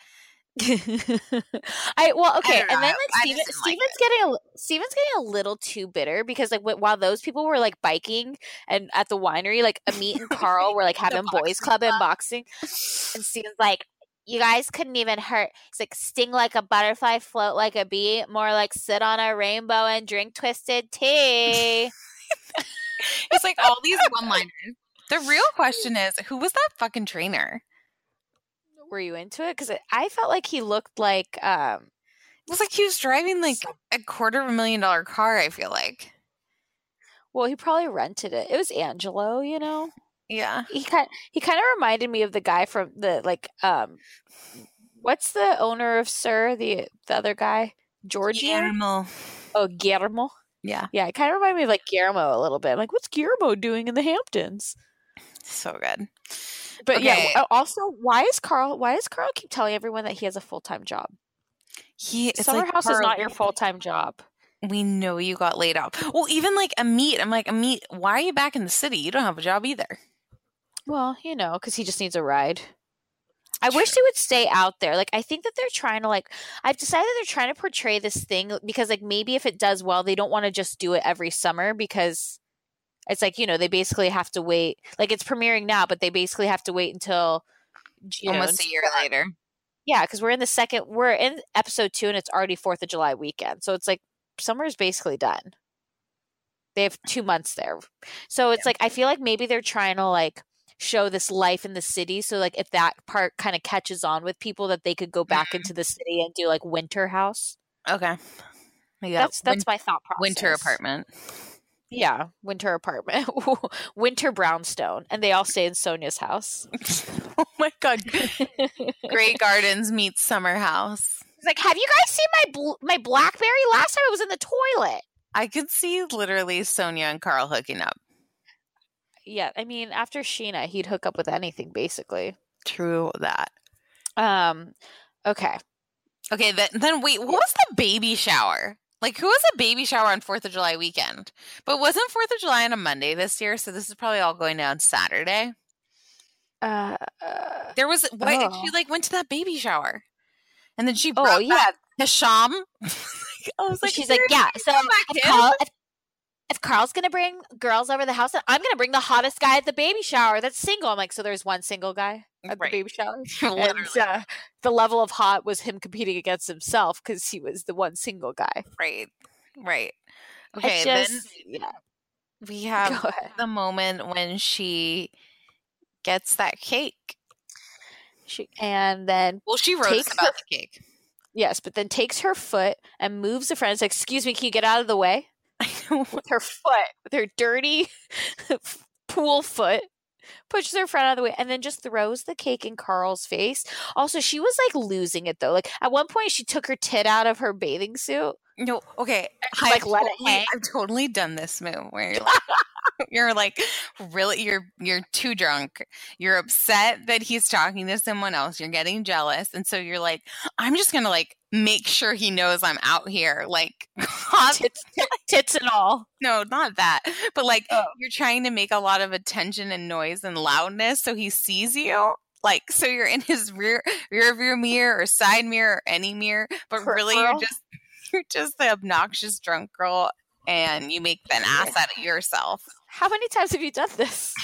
E: I well okay,
F: don't know,
E: and then
F: I-
E: like
F: I
E: Steven,
F: just didn't like
E: Steven's getting a Steven's getting a little too bitter because like wh- while those people were like biking and at the winery, like Amit and Carl were like having boys
F: boxing
E: club and boxing, and Steven's like, you guys couldn't even hurt. It's like, sting like a butterfly, float like a bee, more like sit on a rainbow and drink twisted tea.
F: it's like all these one-liners. The real question is, who was that fucking trainer?
E: Were you into it? Because I felt like he looked like um
F: It was like he was driving like a quarter of a million dollar car, I feel like.
E: well, he probably rented it. It was Angelo, you know.
F: Yeah.
E: He kind he kind of reminded me of the guy from the like um what's the owner of Sir, the the other guy, Georgian?
F: Guillermo.
E: Oh, Guillermo.
F: Yeah.
E: Yeah, it kind of reminded me of like Guillermo a little bit. I'm like, what's Guillermo doing in the Hamptons?
F: So good.
E: But
F: Okay.
E: yeah, also, why is Carl? Why does Carl keep telling everyone that he has a full time job?
F: He it's
E: Summer
F: like,
E: house is
F: Carl,
E: not your full time job.
F: We know you got laid off. Well, even like Amit, I'm like, Amit, why are you back in the city? You don't have a job either.
E: Well, you know, because he just needs a ride. I wish they would stay out there. Like, I think that they're trying to, like, I've decided they're trying to portray this thing because, like, maybe if it does well, they don't want to just do it every summer because it's like, you know, they basically have to wait. Like, it's premiering now, but they basically have to wait until June.
F: Almost a year later.
E: Yeah, because we're in the second, we're in episode two and it's already fourth of July weekend. So it's like, summer is basically done. They have two months there. So it's
F: Yeah.
E: like, I feel like maybe they're trying to, like, show this life in the city, so like if that part kind of catches on with people, that they could go back
F: Mhm.
E: into the city and do like Winter House.
F: Okay. Yeah.
E: That's that's my thought process.
F: winter apartment.
E: Yeah, winter apartment. Winter brownstone. And they all stay in Sonia's house.
F: Oh my God. Grey Gardens meets summer house.
E: He's like, have you guys seen my bl- my Blackberry? Last time it was in the toilet.
F: I could see literally Sonia and Carl hooking up.
E: Yeah, I mean, after Sheena, he'd hook up with anything, basically.
F: True that.
E: Um, okay.
F: Okay, then, then wait, what was the baby shower? Like, who was a baby shower on fourth of July weekend? But wasn't fourth of July on a Monday this year? So this is probably all going down Saturday.
E: Uh, uh
F: There was, why,
E: oh.
F: she like went to that baby shower. And then she brought
E: Oh, yeah.
F: Hisham. I was like,
E: She's like, yeah, so if, Carl, if, if Carl's going to bring girls over the house, then I'm going to bring the hottest guy at the baby shower that's single. I'm like, so there's one single guy at
F: Right.
E: the baby shower?
F: Literally.
E: And uh, the level of hot was him competing against himself because he was the one single guy.
F: Right, right.
E: I
F: Okay,
E: just,
F: then
E: yeah.
F: we
E: Go
F: have
E: ahead.
F: the moment when she gets that cake.
E: She, and then,
F: Well, she wrote
E: Takes
F: us about
E: her-
F: the cake.
E: yes, but then takes her foot and moves the friend. Like, excuse me, can you get out of the way? With her foot, with her dirty pool foot, pushes her friend out of the way, and then just throws the cake in Carl's face. Also, she was like losing it though. Like at one point, she took her tit out of her bathing suit.
F: No, okay.
E: she, like,
F: I've
E: let it
F: totally,
E: hang.
F: I've totally done this move where you're like, you're like, really, you're you're too drunk. You're upset that he's talking to someone else. You're getting jealous, and so you're like, I'm just gonna like make sure he knows I'm out here, like,
E: Tits, tits and all.
F: no, not that, but like
E: Oh.
F: you're trying to make a lot of attention and noise and loudness, so he sees you. Like, so you're in his rear rear view mirror or side mirror or any mirror, but really you're
E: Peripheral?
F: just you're just the obnoxious drunk girl, and you make an ass out of yourself.
E: How many times have you done this?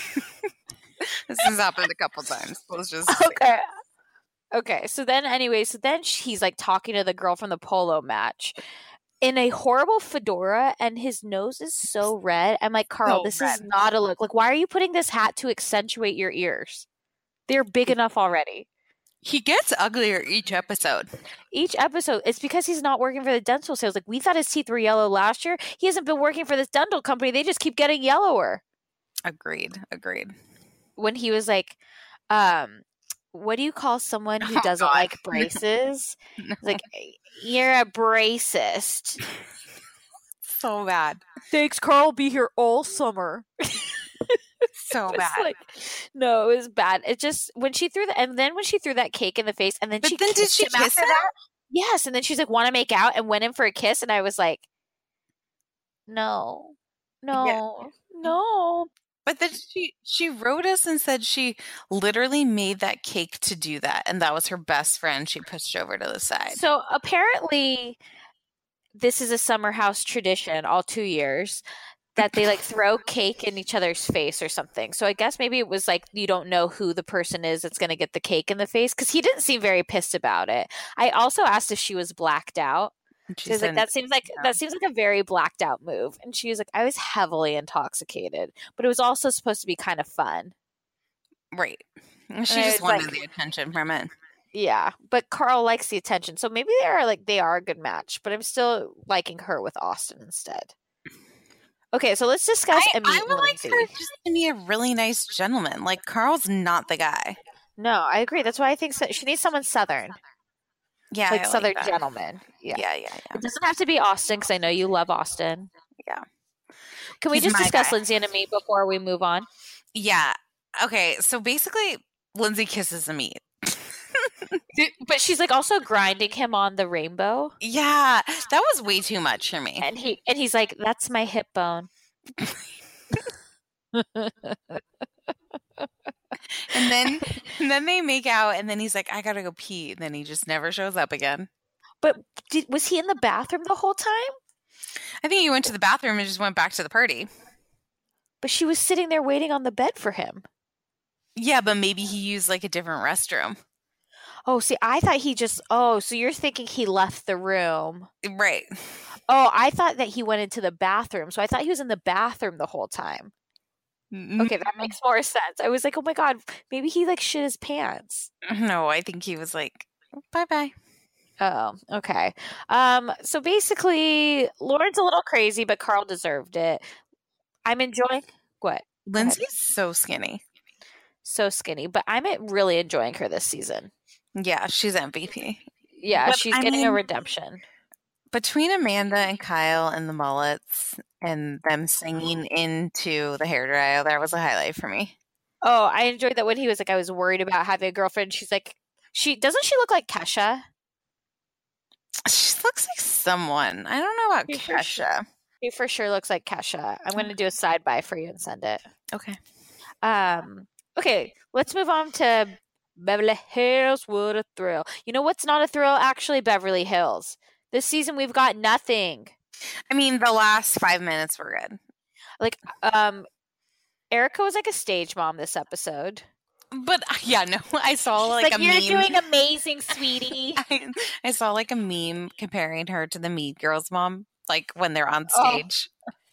F: This has happened a couple times. Let's just
E: Okay. Okay. So then, anyway, so then he's like talking to the girl from the polo match in a horrible fedora, and his nose is so red. I'm like, Carl,
F: So
E: this
F: red.
E: is not a look. Like, why are you putting this hat to accentuate your ears? They're big enough already.
F: he gets uglier each episode.
E: Each episode, it's because he's not working for the dental sales. Like, we thought his teeth were yellow last year. He hasn't been working for this dental company. They just keep getting yellower.
F: Agreed. Agreed.
E: When he was like, um, what do you call someone who
F: Oh,
E: doesn't
F: God.
E: like braces?
F: No.
E: He's like, you're a bracist.
F: So bad.
E: Thanks, Carl. Be here all summer.
F: So
E: It was
F: bad.
E: like- no, it was bad. It just when she threw the and then when she threw that cake in the face, and then
F: But
E: she
F: then did
E: kissed
F: she
E: him
F: kiss
E: after
F: him?
E: that. Yes, and then she's like, "Want to make out?" and went in for a kiss, and I was like, "No, no, no."
F: But then she she wrote us and said she literally made that cake to do that, and that was her best friend she pushed over to the side.
E: So apparently, this is a summer house tradition. All two years. That they like throw cake in each other's face or something. So I guess maybe it was like you don't know who the person is that's going to get the cake in the face because he didn't seem very pissed about it. I also asked if she was blacked out.
F: And she
E: She was like,
F: said,
E: that seems like
F: yeah.
E: that seems like a very blacked out move. And she was like, I was heavily intoxicated, but it was also supposed to be kind of fun.
F: right. And she
E: I
F: just
E: was
F: wanted
E: like-
F: the attention from it.
E: Yeah, but Carl likes the attention, so maybe they are like they are a good match. But I'm still liking her with Austin instead. Okay, so let's discuss
F: I,
E: Amit
F: I
E: and
F: would like
E: Lindsay.
F: her just to be a really nice gentleman. Like, Carl's not the guy.
E: No, I agree. That's why I think so- she needs someone Southern,
F: Yeah,
E: like
F: I
E: Southern
F: that.
E: gentleman. Yeah.
F: Yeah, yeah, yeah.
E: It doesn't have to be Austin because I know you love Austin.
F: Yeah.
E: Can we
F: He's
E: just
F: my
E: discuss
F: guy.
E: Lindsay and Amit before we move on?
F: Yeah. Okay, so basically, Lindsay kisses Amit.
E: But she's like also grinding him on the rainbow,
F: Yeah, that was way too much for me.
E: and he and he's like, "That's my hip bone."
F: And then and then they make out, and then he's like, I gotta go pee. And then he just never shows up again.
E: But did, was he in the bathroom the whole time?
F: I think he went to the bathroom and just went back to the party.
E: But she was sitting there waiting on the bed for him.
F: Yeah, but maybe he used like a different restroom.
E: Oh, see, I thought he just. Oh, so you're thinking he left the room?
F: Right.
E: Oh, I thought that he went into the bathroom. So I thought he was in the bathroom the whole time. Okay, that makes more sense. I was like, oh my god, maybe he like shit his pants.
F: No, I think he was like, bye bye.
E: Oh, okay. Um, so basically, Lauren's a little crazy, but Carl deserved it. I'm enjoying what?
F: Lindsay's so skinny.
E: So skinny, but I'm really enjoying her this season.
F: Yeah, she's M V P.
E: Yeah,
F: But,
E: she's
F: I
E: getting
F: mean,
E: a redemption.
F: Between Amanda and Kyle and the mullets and them singing into the hairdryer, that was a highlight for me.
E: Oh, I enjoyed that when he was like, I was worried about having a girlfriend. She's like, she doesn't she look like Kesha?
F: She looks like someone. I don't know about
E: She for
F: Kesha.
E: sure- She for sure looks like Kesha. I'm going to do a side by for you and send it.
F: Okay.
E: Um. Okay, let's move on to Beverly Hills. What a thrill! You know what's not a thrill? Actually, Beverly Hills. This season we've got nothing.
F: I mean, the last five minutes were good.
E: Like, um, Erica was like a stage mom this episode.
F: But yeah, no, I saw like,
E: like
F: a
E: you're
F: meme.
E: doing amazing, sweetie.
F: I, I saw like a meme comparing her to the Mean Girls mom, like when they're on
E: Oh.
F: stage.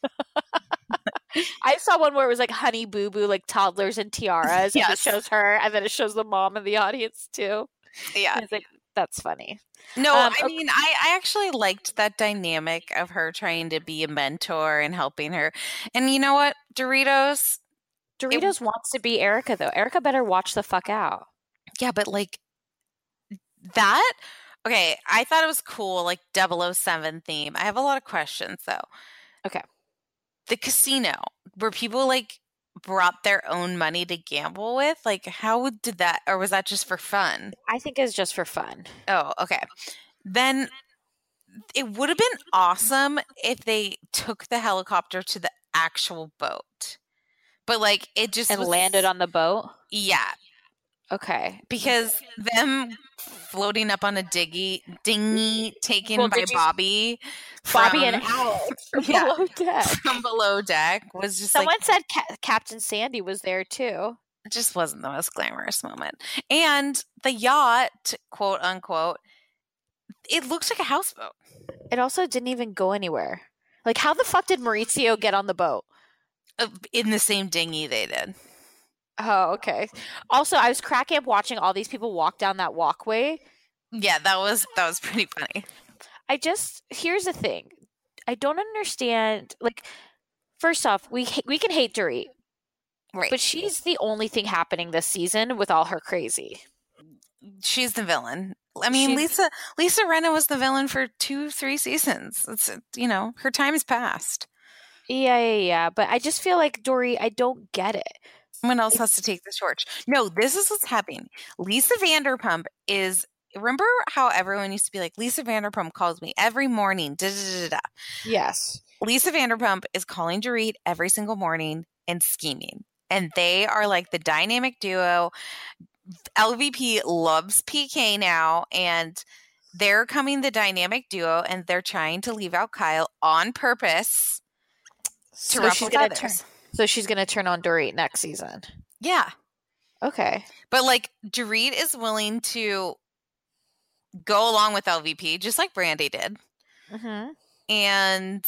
E: I saw one where it was like Honey Boo Boo, like toddlers and tiaras, and it
F: Yes.
E: shows her, and then it shows the mom in the audience too.
F: Yeah.
E: And it's like, that's funny.
F: No,
E: Um,
F: I
E: okay.
F: mean, I, I actually liked that dynamic of her trying to be a mentor and helping her. And you know what? Doritos,
E: Doritos wants to be Erica though. Erica better watch the fuck out.
F: yeah, but like that, okay, I thought it was cool, like double oh seven theme. I have a lot of questions though.
E: Okay.
F: The casino, where people like brought their own money to gamble with, like how did that, or was that just for fun?
E: I think it's just for fun.
F: Oh, okay. Then it would have been awesome if they took the helicopter to the actual boat. But like it just
E: And
F: was,
E: landed on the boat.
F: yeah,
E: Okay.
F: because them floating up on a diggy dinghy taken
E: Well,
F: by
E: did you-
F: Bobby,
E: Bobby
F: from,
E: and Alex from
F: Yeah.
E: below deck.
F: from below deck was just
E: Someone
F: like
E: said Ca- Captain Sandy was there too.
F: it just wasn't the most glamorous moment. And the yacht, quote unquote, it looks like a houseboat.
E: It also didn't even go anywhere. Like, how the fuck did Maurizio get on the boat?
F: Uh, in the same dinghy they did.
E: Oh, okay. Also, I was cracking up watching all these people walk down that walkway.
F: Yeah, that was that was pretty funny.
E: I just here's the thing. I don't understand. Like, first off, we ha- we can hate Dorit,
F: Right.
E: but she's the only thing happening this season with all her crazy.
F: She's the villain. I mean,
E: She's-
F: Lisa Lisa Rinna was the villain for two, three seasons. It's you know, her time is past.
E: Yeah, yeah, yeah. But I just feel like Dorit, I don't get it.
F: Someone else has to take the torch. No, this is what's happening. Lisa Vanderpump is. Remember how everyone used to be like, Lisa Vanderpump calls me every morning. Da, da, da, da.
E: Yes.
F: Lisa Vanderpump is calling Dorit every single morning and scheming. And they are like the dynamic duo. L V P loves P K now, and they're coming the dynamic duo, and they're trying to leave out Kyle on purpose to
E: So
F: ruffle
E: she's gonna
F: feathers.
E: turn. So she's gonna turn on Dorit next season.
F: Yeah.
E: Okay.
F: But like Dorit is willing to go along with L V P, just like Brandy did.
E: Mm-hmm.
F: And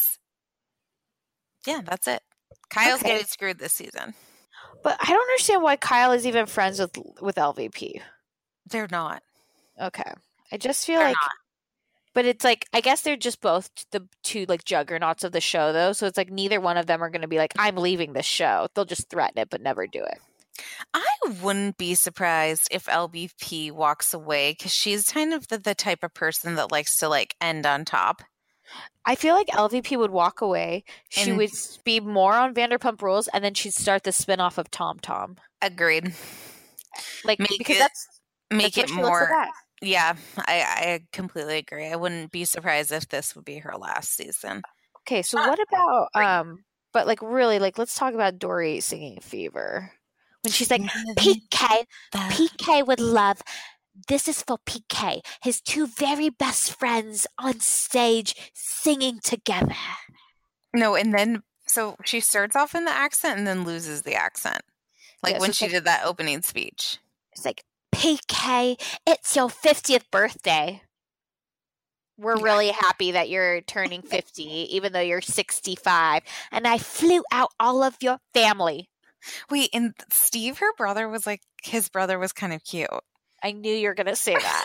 F: yeah, that's it. Kyle's
E: Okay.
F: getting screwed this season.
E: But I don't understand why Kyle is even friends with with L V P.
F: They're not.
E: Okay. I just feel
F: They're
E: like
F: not.
E: but it's like I guess they're just both the two like juggernauts of the show though. So it's like neither one of them are gonna be like, I'm leaving this show. They'll just threaten it but never do it.
F: I wouldn't be surprised if L V P walks away because she's kind of the, the type of person that likes to like end on top.
E: I feel like L V P would walk away. She
F: And-
E: would be more on Vanderpump Rules, and then she'd start the spinoff of Tom Tom.
F: Agreed.
E: Like
F: Make
E: because
F: it-
E: that's
F: Make
E: that's
F: it
E: what she looks the
F: more.
E: best.
F: Yeah, I, I completely agree. I wouldn't be surprised if this would be her last season.
E: Okay, so what about um? But like really, like let's talk about Dory singing Fever when she's like P K. P K would love. This is for P K, his two very best friends on stage singing together.
F: No, and then so she starts off in the accent and then loses the accent. Like
E: Yeah, so
F: when
E: it's
F: she
E: like-
F: did that opening speech.
E: It's like P K, it's your fiftieth birthday. We're
F: Yeah.
E: really happy that you're turning fifty, even though you're sixty-five. And I flew out all of your family.
F: Wait, and Steve, her brother, was like, his brother was kind of cute.
E: I knew you were going to say that.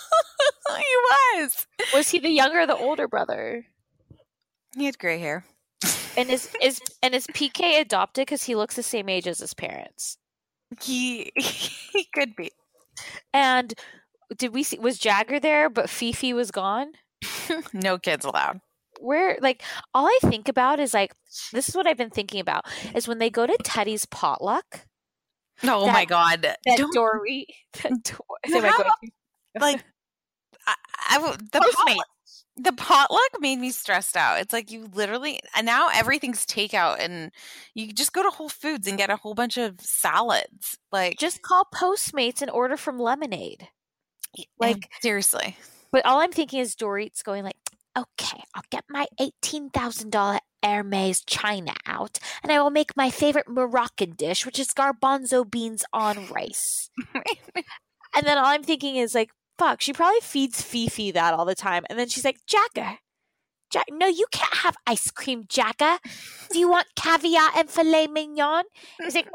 F: He was.
E: Was he the younger or the older brother?
F: He had gray hair.
E: And is is and is P K adopted because he looks the same age as his parents?
F: He he could be.
E: And did we see was Jagger there, but Fifi was gone?
F: No kids allowed.
E: Where like all I think about is like this is what I've been thinking about is when they go to Teddy's potluck.
F: Oh
E: that,
F: my god!
E: That
F: Don't-
E: Dory, that Dor-
F: You
E: am I
F: have
E: going
F: a- like I, I w- the potluck, the potluck made me stressed out. It's like you literally and now everything's takeout, and you just go to Whole Foods and get a whole bunch of salads. Like
E: just call Postmates and order from Lemonade.
F: Like seriously.
E: But all I'm thinking is Dorit's going like, okay, I'll get my eighteen thousand dollars Hermes china out, and I will make my favorite Moroccan dish, which is garbanzo beans on rice. And then all I'm thinking is like, fuck, she probably feeds Fifi that all the time. And then she's like, Jagger, Jack, no, you can't have ice cream, Jagger. Do you want caviar and filet mignon? He's like,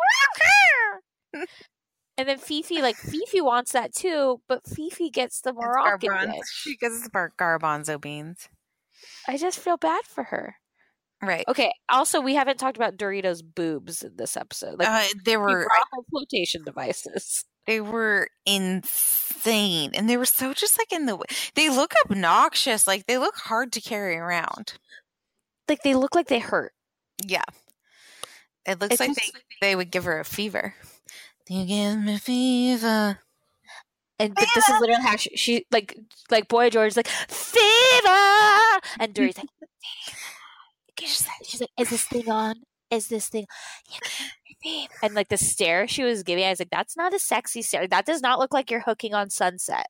E: and then Fifi, like, Fifi wants that too, but Fifi gets the Moroccan
F: garbanzo.
E: dish.
F: She gets gar- garbanzo beans.
E: I just feel bad for her.
F: Right.
E: Okay. Also, we haven't talked about Doritos' boobs in this episode. Like,
F: Uh, they were
E: flotation devices.
F: they were insane, and they were so just like in the way. They look obnoxious. Like they look hard to carry around.
E: Like they look like they hurt.
F: Yeah. It looks
E: It's
F: like
E: just-
F: they, they would give her a fever. You give me fever.
E: And but this is literally how she, she like like Boy George is like fever, and Dory's like she's, like she's like, is this thing on? Is this thing? You give me fever. And like the stare she was giving, I was like, that's not a sexy stare. That does not look like you're hooking on Sunset.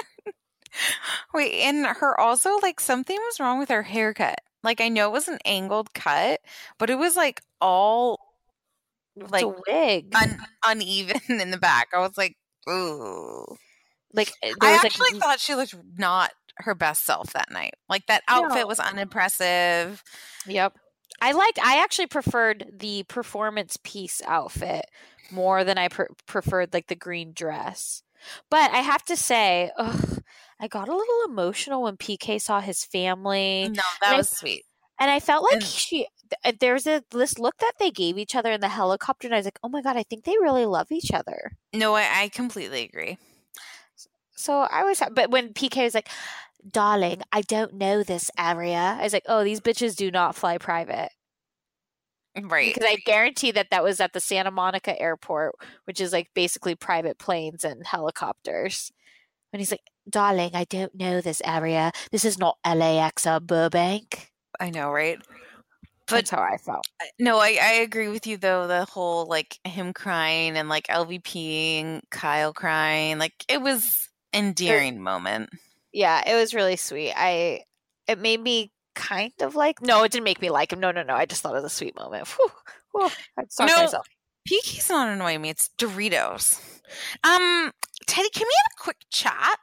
F: Wait, and her also like something was wrong with her haircut. Like I know it was an angled cut, but it was like all like
E: It's a wig.
F: un- uneven in the back. I was like, ooh.
E: Like there
F: I
E: was
F: actually
E: like
F: thought she looked not her best self that night. Like that outfit
E: No.
F: was unimpressive.
E: Yep. I liked, I actually preferred the performance piece outfit more than I pre- preferred like the green dress. But I have to say, ugh, I got a little emotional when P K saw his family.
F: No, that
E: And I-
F: was sweet.
E: And I felt like
F: And-
E: she, th- there's a, this look that they gave each other in the helicopter. And I was like, oh my God, I think they really love each other.
F: No, I, I completely agree.
E: So I was, but when P K was like, darling, I don't know this area. I was like, oh, these bitches do not fly private.
F: Right.
E: Because I guarantee that that was at the Santa Monica airport, which is like basically private planes and helicopters. And he's like, darling, I don't know this area. This is not L A X or Burbank.
F: I know, right?
E: That's how I felt.
F: No, I, I agree with you though. The whole like him crying and like L V P and Kyle crying, like it was endearing moment.
E: Yeah, it was really sweet. I it made me kind of like no, it didn't make me like him. No, no, no. I just thought it was a sweet moment. Whew, whew, I stopped
F: No.
E: myself.
F: P K's not annoying me. It's Doritos. Um, Teddy, can we have a quick chat?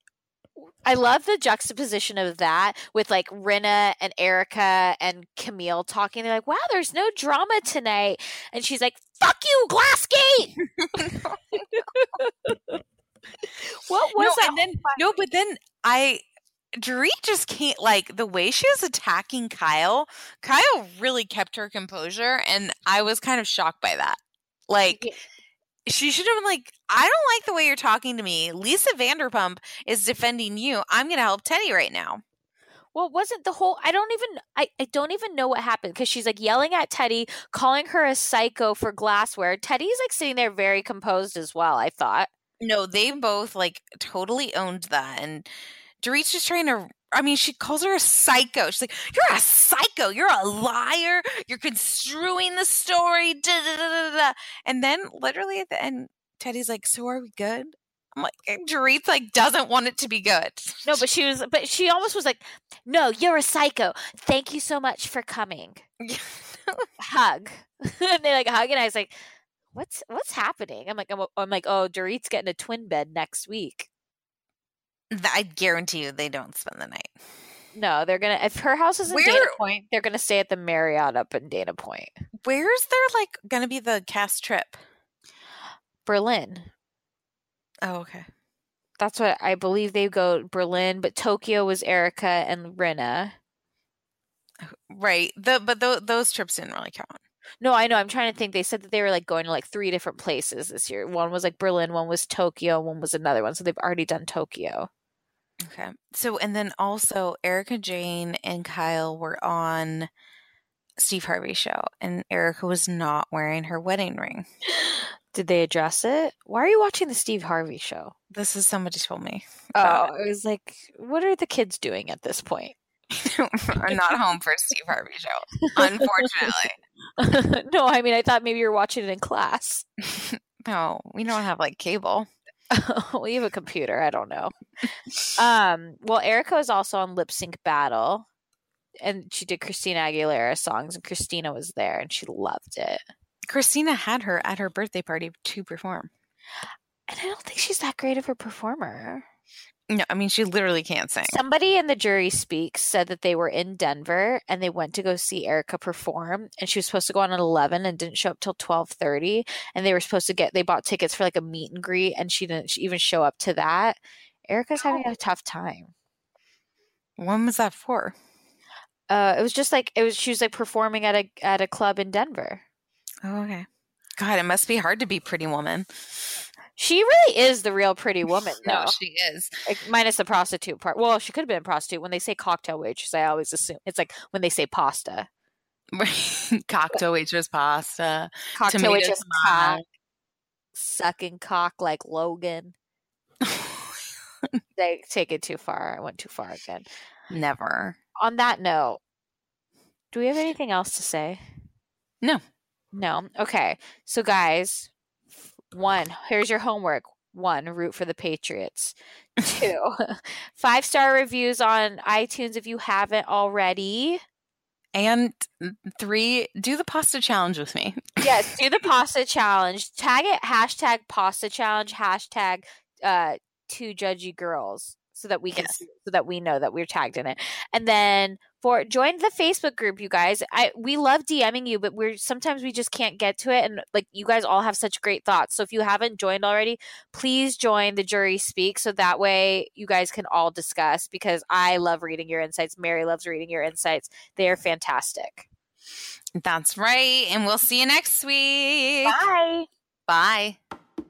E: I love the juxtaposition of that with like Rinna and Erica and Camille talking. They're like, wow, there's no drama tonight. And she's like, fuck you, Glassgate. What was
F: no,
E: that?
F: and then, no, but then I, Dorit just can't, like, the way she was attacking Kyle, Kyle really kept her composure, and I was kind of shocked by that. Like,
E: Yeah.
F: she should have been like, I don't like the way you're talking to me. Lisa Vanderpump is defending you. I'm going to help Teddy right now.
E: Well, wasn't the whole I don't even I, I don't even know what happened because she's like yelling at Teddy, calling her a psycho for glassware. Teddy's like sitting there very composed as well, I thought.
F: No, they both, like, totally owned that, and Dorit's just trying to, I mean, she calls her a psycho. She's like, you're a psycho. You're a liar. You're construing the story. Da, da, da, da, da. And then literally at the end, Teddy's like, so are we good? I'm like, and Dorit's like, doesn't want it to be good.
E: No, but she was but she almost was like, no, you're a psycho. Thank you so much for coming. Hug. And they like hug and I was like, what's what's happening? I'm like I'm, I'm like, oh, Dorit's getting a twin bed next week.
F: I guarantee you they don't spend the night.
E: No, they're gonna if her house is in
F: Where-
E: Dana Point, they're gonna stay at the Marriott up in Dana Point.
F: Where's their, like, going to be the cast trip?
E: Berlin.
F: Oh, okay.
E: That's what I believe they go Berlin, but Tokyo was Erica and Rinna.
F: Right. The but th- those trips didn't really count.
E: No, I know. I'm trying to think. They said that they were like going to like three different places this year. One was like Berlin, one was Tokyo, one was another one. So they've already done Tokyo.
F: Okay. So, and then also Erica Jane and Kyle were on Steve Harvey's show, and Erica was not wearing her wedding ring.
E: Did they address it? Why are you watching the Steve Harvey show?
F: This is somebody told me.
E: Oh, I was like, what are the kids doing at this point?
F: I'm not home for a Steve Harvey show, unfortunately.
E: No, I mean, I thought maybe you were watching it in class.
F: No, we don't have like cable.
E: We have a computer. I don't know. Um, well, Erica was also on Lip Sync Battle, and she did Christina Aguilera songs, and Christina was there, and she loved it.
F: Christina had her at her birthday party to perform.
E: And I don't think she's that great of a performer.
F: No, I mean, she literally can't sing.
E: Somebody in the Jury Speaks said that they were in Denver and they went to go see Erica perform, and she was supposed to go on at eleven and didn't show up till twelve thirty, and they were supposed to get, they bought tickets for like a meet and greet, and she didn't even show up to that. Erica's having a tough time.
F: When was that for?
E: Uh, it was just like, it was, she was like performing at a, at a club in Denver.
F: Oh, okay. God, it must be hard to be Pretty Woman.
E: She really is the real Pretty Woman, though.
F: No, she is.
E: Like, minus the prostitute part. Well, she could have been a prostitute. When they say cocktail waitress, I always assume it's like when they say pasta.
F: Cocktail waitress pasta.
E: Cocktail waitress cock. Sucking cock like Logan. They take it too far. I went too far again.
F: Never.
E: On that note, do we have anything else to say?
F: No.
E: No. Okay. So, guys, one, here's your homework. One, root for the Patriots. Two, five-star reviews on iTunes if you haven't already.
F: And three, do the pasta challenge with me.
E: Yes, do the pasta challenge. Tag it, hashtag pasta challenge, hashtag uh, two judgy girls. So that we can, yes. so that we know that we're tagged in it. And then for join the Facebook group, you guys. I we love DMing you, but we're sometimes we just can't get to it. And like you guys all have such great thoughts. So if you haven't joined already, please join the Jury Speak. So that way you guys can all discuss. Because I love reading your insights. Mary loves reading your insights. They are fantastic.
F: That's right. And we'll see you next week.
E: Bye.
F: Bye.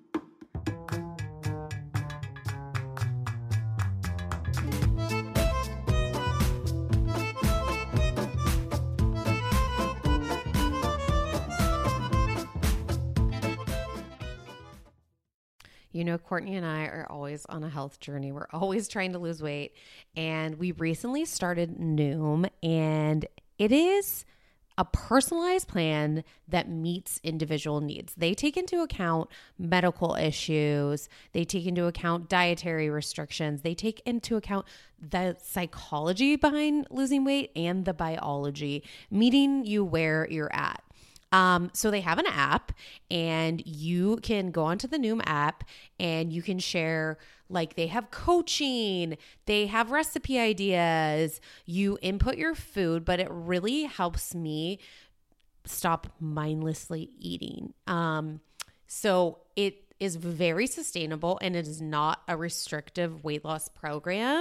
C: You know, Courtney and I are always on a health journey. We're always trying to lose weight. And we recently started Noom, and it is a personalized plan that meets individual needs. They take into account medical issues. They take into account dietary restrictions. They take into account the psychology behind losing weight and the biology, meeting you where you're at. Um, so they have an app, and you can go onto the Noom app and you can share, like, they have coaching, they have recipe ideas, you input your food, but it really helps me stop mindlessly eating. Um, so it is very sustainable, and it is not a restrictive weight loss program.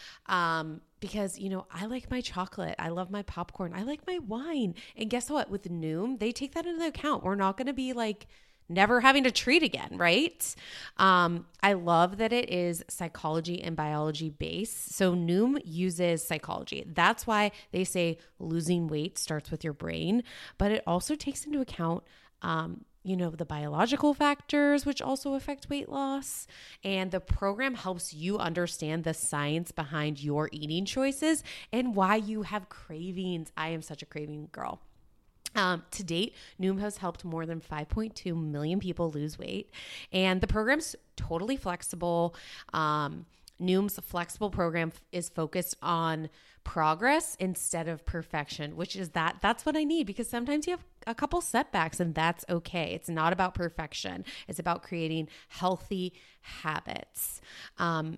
C: Um, because, you know, I like my chocolate. I love my popcorn. I like my wine. And guess what? With Noom, they take that into account. We're not going to be like never having to treat again, right? Um, I love that it is psychology and biology based. So Noom uses psychology. That's why they say losing weight starts with your brain, but it also takes into account, um, you know, the biological factors, which also affect weight loss. And the program helps you understand the science behind your eating choices and why you have cravings. I am such a craving girl. Um, to date, Noom has helped more than five point two million people lose weight. And the program's totally flexible. Um, Noom's flexible program is focused on progress instead of perfection, which is that that's what I need, because sometimes you have a couple setbacks and that's okay. It's not about perfection. It's about creating healthy habits. Um,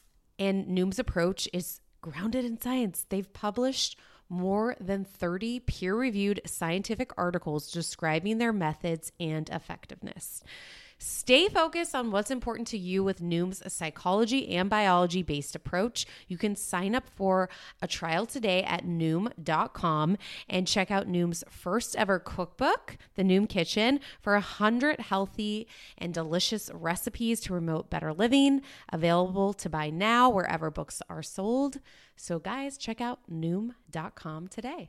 C: and Noom's approach is grounded in science. They've published more than thirty peer-reviewed scientific articles describing their methods and effectiveness. Stay focused on what's important to you with Noom's psychology and biology-based approach. You can sign up for a trial today at Noom dot com and check out Noom's first ever cookbook, The Noom Kitchen, for one hundred healthy and delicious recipes to promote better living, available to buy now wherever books are sold. So guys, check out Noom dot com today.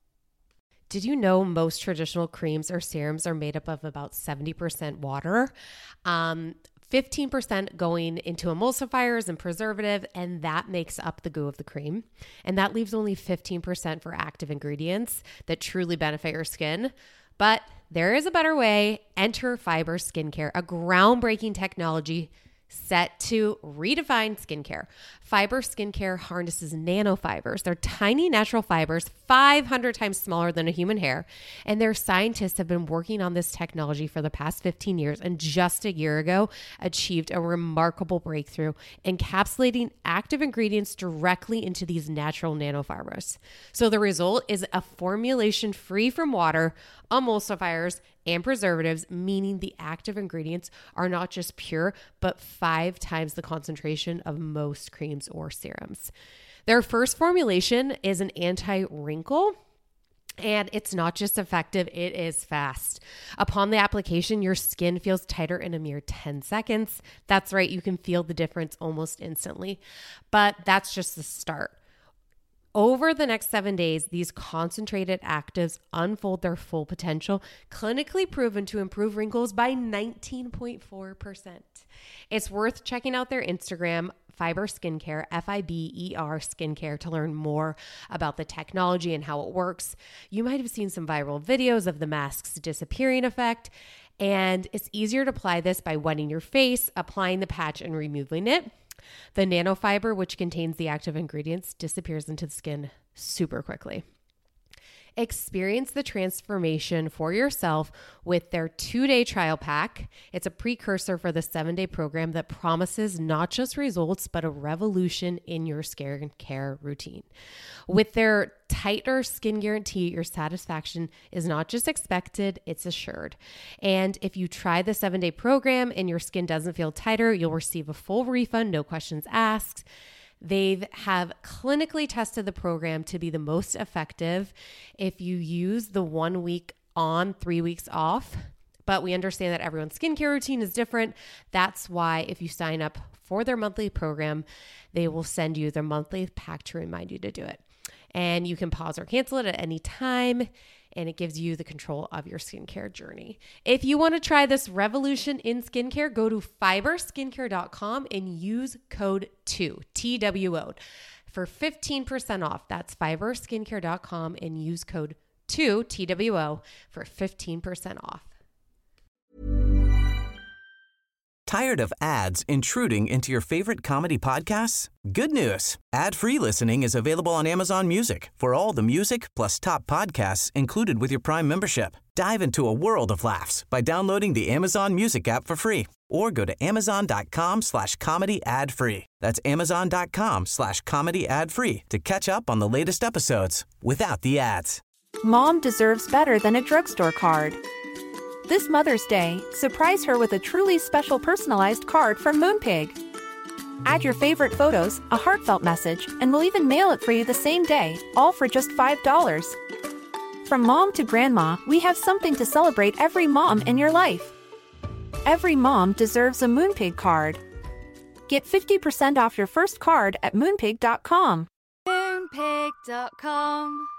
C: Did you know most traditional creams or serums are made up of about seventy percent water? Um, fifteen percent going into emulsifiers and preservative, and that makes up the goo of the cream. And that leaves only fifteen percent for active ingredients that truly benefit your skin. But there is a better way. Enter Fiber Skincare, a groundbreaking technology set to redefine skincare. Fiber Skincare harnesses nanofibers. They're tiny natural fibers, five hundred times smaller than a human hair. And their scientists have been working on this technology for the past fifteen years, and just a year ago achieved a remarkable breakthrough, encapsulating active ingredients directly into these natural nanofibers. So the result is a formulation free from water, emulsifiers, and preservatives, meaning the active ingredients are not just pure, but five times the concentration of most creams or serums. Their first formulation is an anti-wrinkle, and it's not just effective, it is fast. Upon the application, your skin feels tighter in a mere ten seconds. That's right, you can feel the difference almost instantly, but that's just the start. Over the next seven days, these concentrated actives unfold their full potential, clinically proven to improve wrinkles by nineteen point four percent. It's worth checking out their Instagram, Fiber Skincare, F I B E R Skincare, to learn more about the technology and how it works. You might have seen some viral videos of the mask's disappearing effect, and it's easier to apply this by wetting your face, applying the patch, and removing it. The nanofiber, which contains the active ingredients, disappears into the skin super quickly. Experience the transformation for yourself with their two-day trial pack. It's a precursor for the seven-day program that promises not just results, but a revolution in your skincare routine. With their tighter skin guarantee, your satisfaction is not just expected, it's assured. And if you try the seven-day program and your skin doesn't feel tighter, you'll receive a full refund, no questions asked. They have clinically tested the program to be the most effective if you use the one week on, three weeks off. But we understand that everyone's skincare routine is different. That's why if you sign up for their monthly program, they will send you their monthly pack to remind you to do it. And you can pause or cancel it at any time, and it gives you the control of your skincare journey. If you want to try this revolution in skincare, go to fiber skincare dot com and use code two, T W O, for fifteen percent off. That's fiber skincare dot com and use code two, T W O, for fifteen percent off.
I: Tired of ads intruding into your favorite comedy podcasts? Good news. Ad-free listening is available on Amazon Music for all the music plus top podcasts included with your Prime membership. Dive into a world of laughs by downloading the Amazon Music app for free or go to amazon.com slash comedy ad free. That's amazon.com slash comedy ad free to catch up on the latest episodes without the ads.
J: Mom deserves better than a drugstore card. This Mother's Day, surprise her with a truly special personalized card from Moonpig. Add your favorite photos, a heartfelt message, and we'll even mail it for you the same day, all for just five dollars. From mom to grandma, we have something to celebrate every mom in your life. Every mom deserves a Moonpig card. Get fifty percent off your first card at moonpig dot com.
K: Moonpig dot com